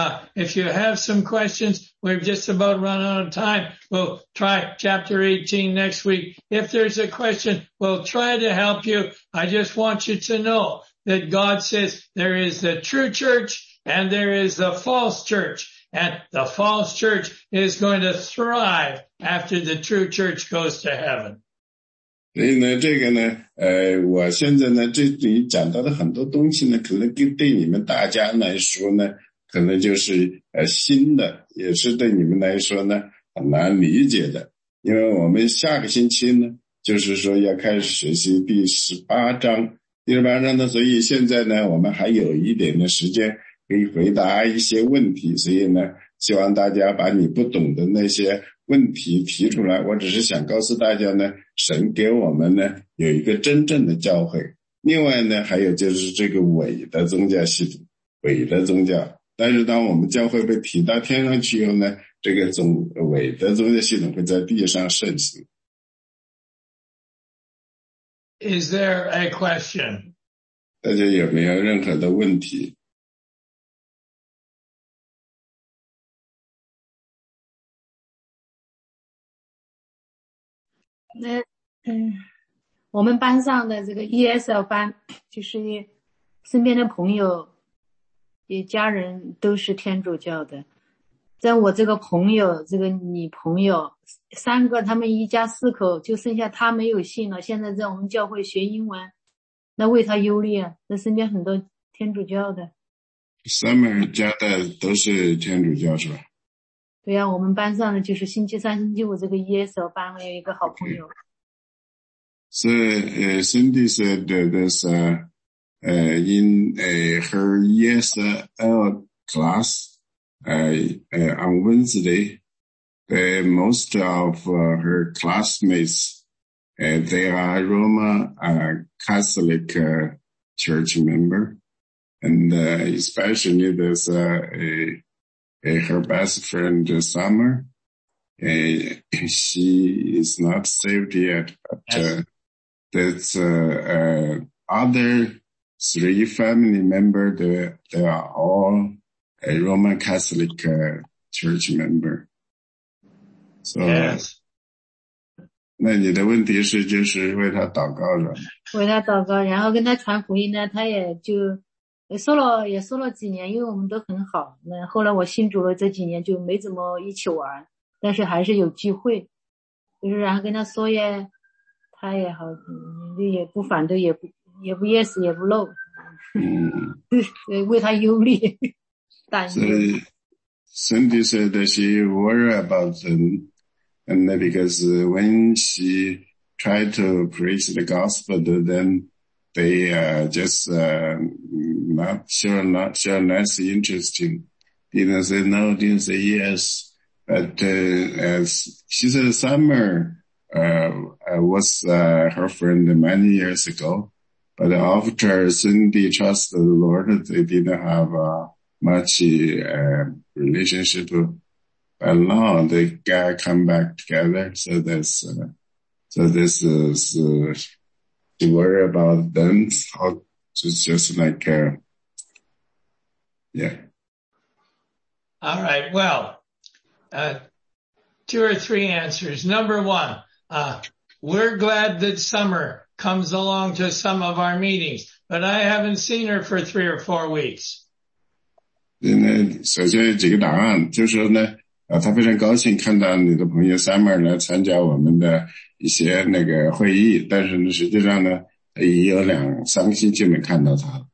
If you have some questions, we've just about run out of time. We'll try chapter 18 next week. If there's a question, we'll try to help you. I just want you to know that God says there is the true church and there is the false church. And the false church is going to thrive after the true church goes to heaven. 所以呢，这个呢，我现在呢，这里讲到的很多东西呢，可能对你们大家来说呢，可能就是新的，也是对你们来说呢很难理解的。因为我们下个星期呢，就是说要开始学习第18章，第18章呢，所以现在呢，我们还有一点的时间可以回答一些问题，所以呢，希望大家把你不懂的那些问题提出来。我只是想告诉大家呢，神给我们呢有一个真正的教会。另外呢，还有就是这个伪的宗教系统，伪的宗教。但是当我们教会被提到天上去以后呢，这个伪的宗教系统会在地上盛行。 Is there a question? 大家有没有任何的问题？ 我们班上的这个 ESL 班，就是身边的朋友也家人都是天主教的。在我这个朋友，这个女朋友3个，他们一家4口，就剩下他没有信了，现在在我们教会学英文，那为他忧虑啊。那身边很多天主教的。 Summer 家的都是天主教是吧？ 对呀，我们班上的就是星期3、星期5这个 ESL 班，我有一个好朋友。 So Cindy said there's in her ESL class on Wednesday, most of her classmates they are Roman Catholic church member, and especially there's her best friend Summer. She is not saved yet, but there's other 3 family members. They are all a Roman Catholic church member. So, yes. 那你的问题是就是为他祷告是吧？ 为他祷告，然后跟他传福音呢，他也就说了几年，因为我们都很好。那后来我信主了，这几年就没怎么一起玩，但是还是有机会，就是然后跟他说呀，他也好，也不反对，也不 yes 也不 no， 为他忧虑担忧。 Cindy said that she worried about them, and because when she try to preach the gospel, then they just not less interesting. Didn't say no, didn't say yes. But as she said, Summer was her friend many years ago. But after Cindy trusted the Lord, they didn't have much relationship. But now they gotta come back together. So this is to worry about them. It's just like yeah. All right. Well, 2 or 3 answers. Number 1, we're glad that Summer comes along to some of our meetings, but I haven't seen her for 3 or 4 weeks. 首先有几个答案，就是说呢，他非常高兴看到你的朋友 Summer 来参加我们的一些那个会议，但是呢，实际上呢，也有2-3个星期没看到他。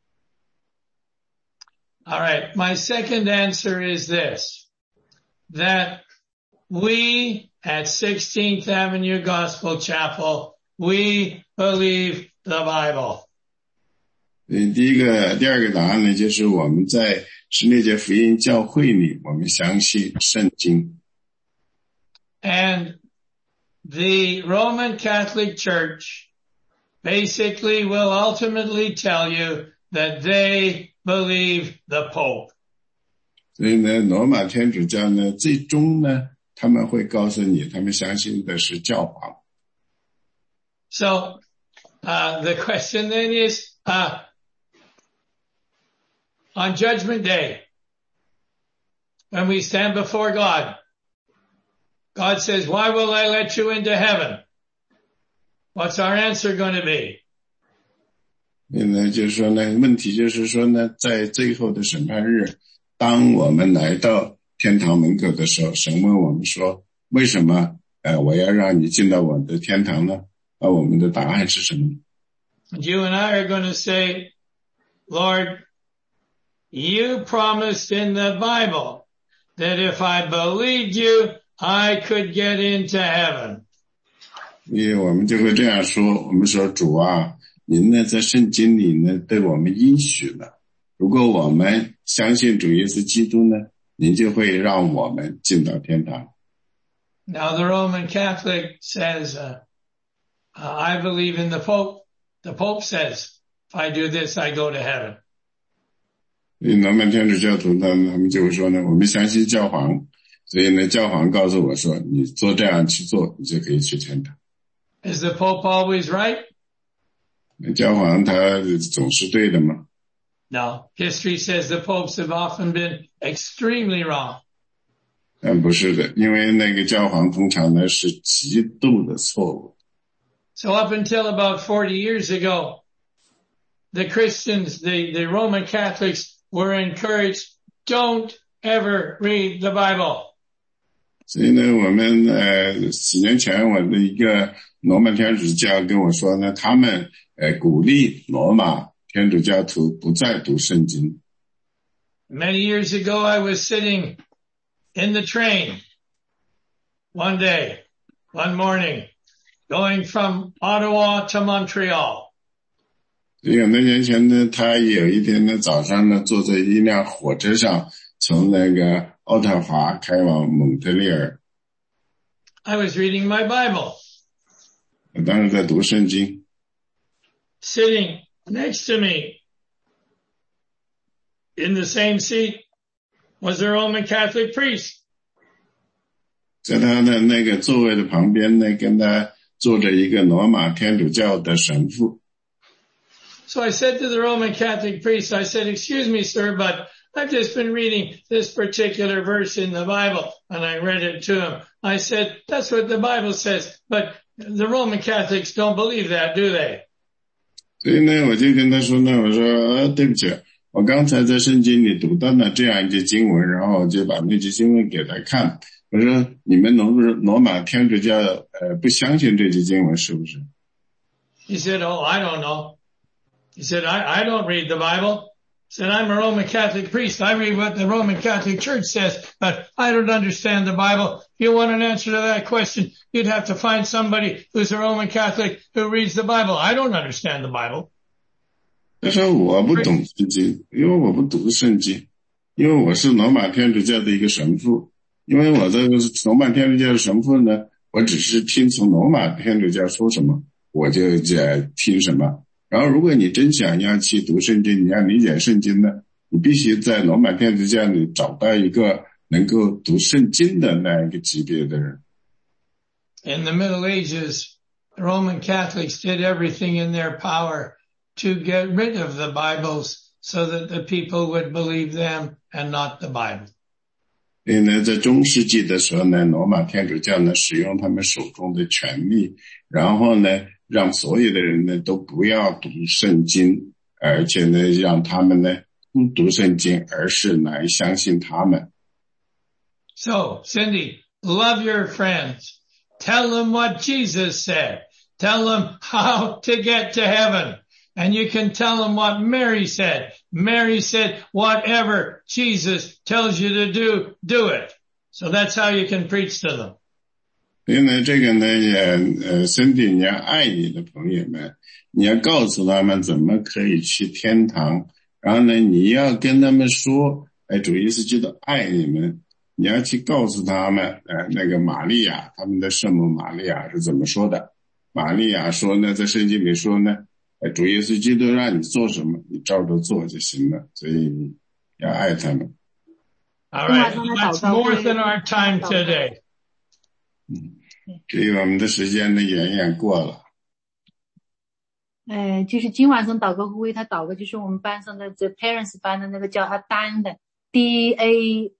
All right. My second answer is this, that we at 16th Avenue Gospel Chapel, we believe the Bible. 第二个答案呢，就是我们在16节福音教会里，我们相信圣经。 And the Roman Catholic Church basically will ultimately tell you that they believe the Pope. 所以呢，罗马天主教呢，最终呢，他们会告诉你，他们相信的是教皇。 So, the question then is, on Judgment Day, when we stand before God, God says, why will I let you into heaven? What's our answer going to be? 就是说呢，问题就是说呢，在最后的审判日，当我们来到天堂门口的时候，神问我们说，为什么我要让你进到我的天堂呢？我们的答案是什么？ You and I are going to say, Lord, you promised in the Bible that if I believed you, I could get into heaven. 因为我们就会这样说，我们说主啊，您呢在圣经里呢对我们应许了，如果我们相信主耶稣基督呢，您就会让我们进到天堂。 Now the Roman Catholic says, I believe in the Pope. The Pope says, if I do this, I go to heaven. 罗马天主教徒呢，他们就会说呢，我们相信教皇，所以呢，教皇告诉我说，你做这样去做，你就可以去天堂。 Is the Pope always right? 教皇他总是对的吗？ No. History says the popes have often been extremely wrong. 不是的，因为那个教皇通常呢是极度的错误。 So up until about 40 years ago, the Christians, the Roman Catholics were encouraged, don't ever read the Bible. 所以呢，我们几年前我的一个罗马天主教跟我说呢，他们鼓励罗马天主教徒不再读圣经。 Many years ago, I was sitting in the train one morning, going from Ottawa to Montreal. 所以很多年前呢，他有一天呢早上呢，坐在一辆火车上，从那个渥太华开往蒙特利尔。 I was reading my Bible. 我当时在读圣经。 Sitting next to me in the same seat was a Roman Catholic priest. 在他的那个座位的旁边呢，跟他坐着一个罗马天主教的神父。 So I said to the Roman Catholic priest, I said, excuse me, sir, but I've just been reading this particular verse in the Bible, and I read it to him. I said, that's what the Bible says, but the Roman Catholics don't believe that, do they? 所以呢，我就跟他说呢，我说对不起，我刚才在圣经里读到了这样一节经文，然后我就把那节经文给他看。我说你们罗马天主教不相信这节经文是不是？ He said, oh, I don't know. He said, I don't read the Bible. said, I'm a Roman Catholic priest. I read what the Roman Catholic Church says, but I don't understand the Bible. If you want an answer to that question, you'd have to find somebody who's a Roman Catholic who reads the Bible. I don't understand the Bible. 他说我不懂圣经，因为我不读圣经，因为我是罗马天主教的一个神父，因为我这个罗马天主教的神父呢，我只是听从罗马天主教说什么，我就听什么。然后如果你真想要去读圣经，你要理解圣经呢，你必须在罗马天主教里找到一个能够读圣经的那一个级别的人。 In the Middle Ages, Roman Catholics did everything in their power to get rid of the Bibles so that the people would believe them and not the Bible. 所以呢，在中世纪的时候呢，罗马天主教呢使用他们手中的权力，然后呢让所有的人呢都不要读圣经，而且呢让他们呢不读圣经，而是来相信他们。 So, Cindy, love your friends. Tell them what Jesus said. Tell them how to get to heaven. And you can tell them what Mary said. Mary said, whatever Jesus tells you to do, do it. So that's how you can preach to them. 所以呢，这个呢也身体你要爱你的朋友们，你要告诉他们怎么可以去天堂，然后呢你要跟他们说，主耶稣基督爱你们，你要去告诉他们，那个玛利亚，他们的圣母玛利亚是怎么说的？玛利亚说呢，在圣经里说呢，主耶稣基督让你做什么，你照着做就行了，所以要爱他们。 All right, that's more than our time today. 这我们的时间呢远远过了。 就是今晚上祷告会，他祷告就是我们班上的 The Parents 班的那个叫他丹的 DAN。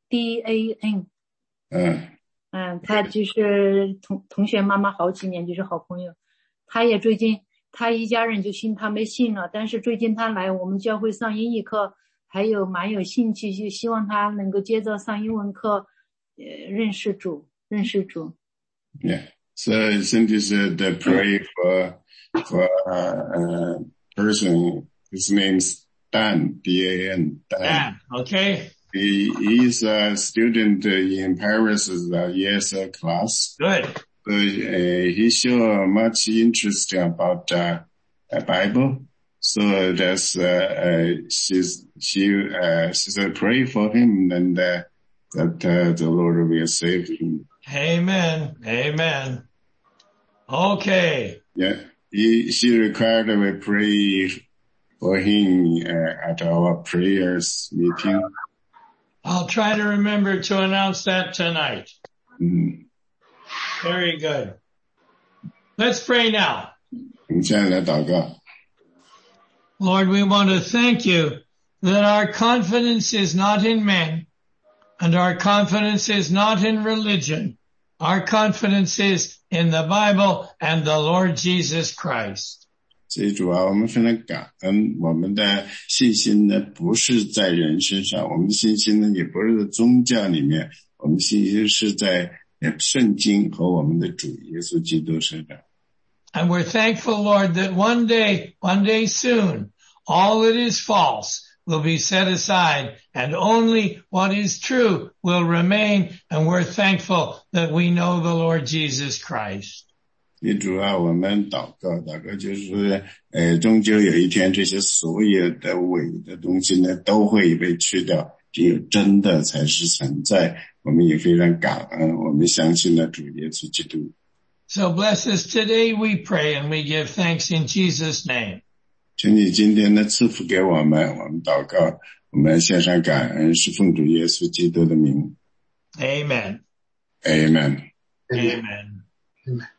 他就是同学妈妈好几年就是好朋友，他也最近他一家人就信他没信了，但是最近他来我们教会上英语课，还有蛮有兴趣，就希望他能够接着上英文课，认识主。 Yeah. So Cindy said pray for a person. His name's Dan, D-A-N. Dan. Okay. He's a student in Paris's ESL class. Good. He showed much interest about Bible. So that's she said pray for him and that the Lord will save him. Amen. Okay. Yeah. She required we pray for him at our prayers meeting. I'll try to remember to announce that tonight. Mm-hmm. Very good. Let's pray now. Lord, we want to thank you that our confidence is not in men and our confidence is not in religion. Our confidence is in the Bible and the Lord Jesus Christ. 所以主啊，我们非常感恩，我们的信心呢不是在人身上，我们的信心呢也不是在宗教里面，我们的信心是在圣经和我们的主耶稣基督身上。 And we're thankful, Lord, that one day soon, all that is false will be set aside and only what is true will remain. And we're thankful that we know the Lord Jesus Christ. 主啊，我们祷告就是终究有一天这些所有的伪的东西呢都会被去掉，只有真的才是存在。我们也非常感恩，我们相信了主耶稣基督。 So bless us today, we pray, and we give thanks in Jesus' name. 请你今天的赐福给我们，我们祷告，我们献上感恩，是奉主耶稣基督的名。 Amen. Amen. Amen. Amen.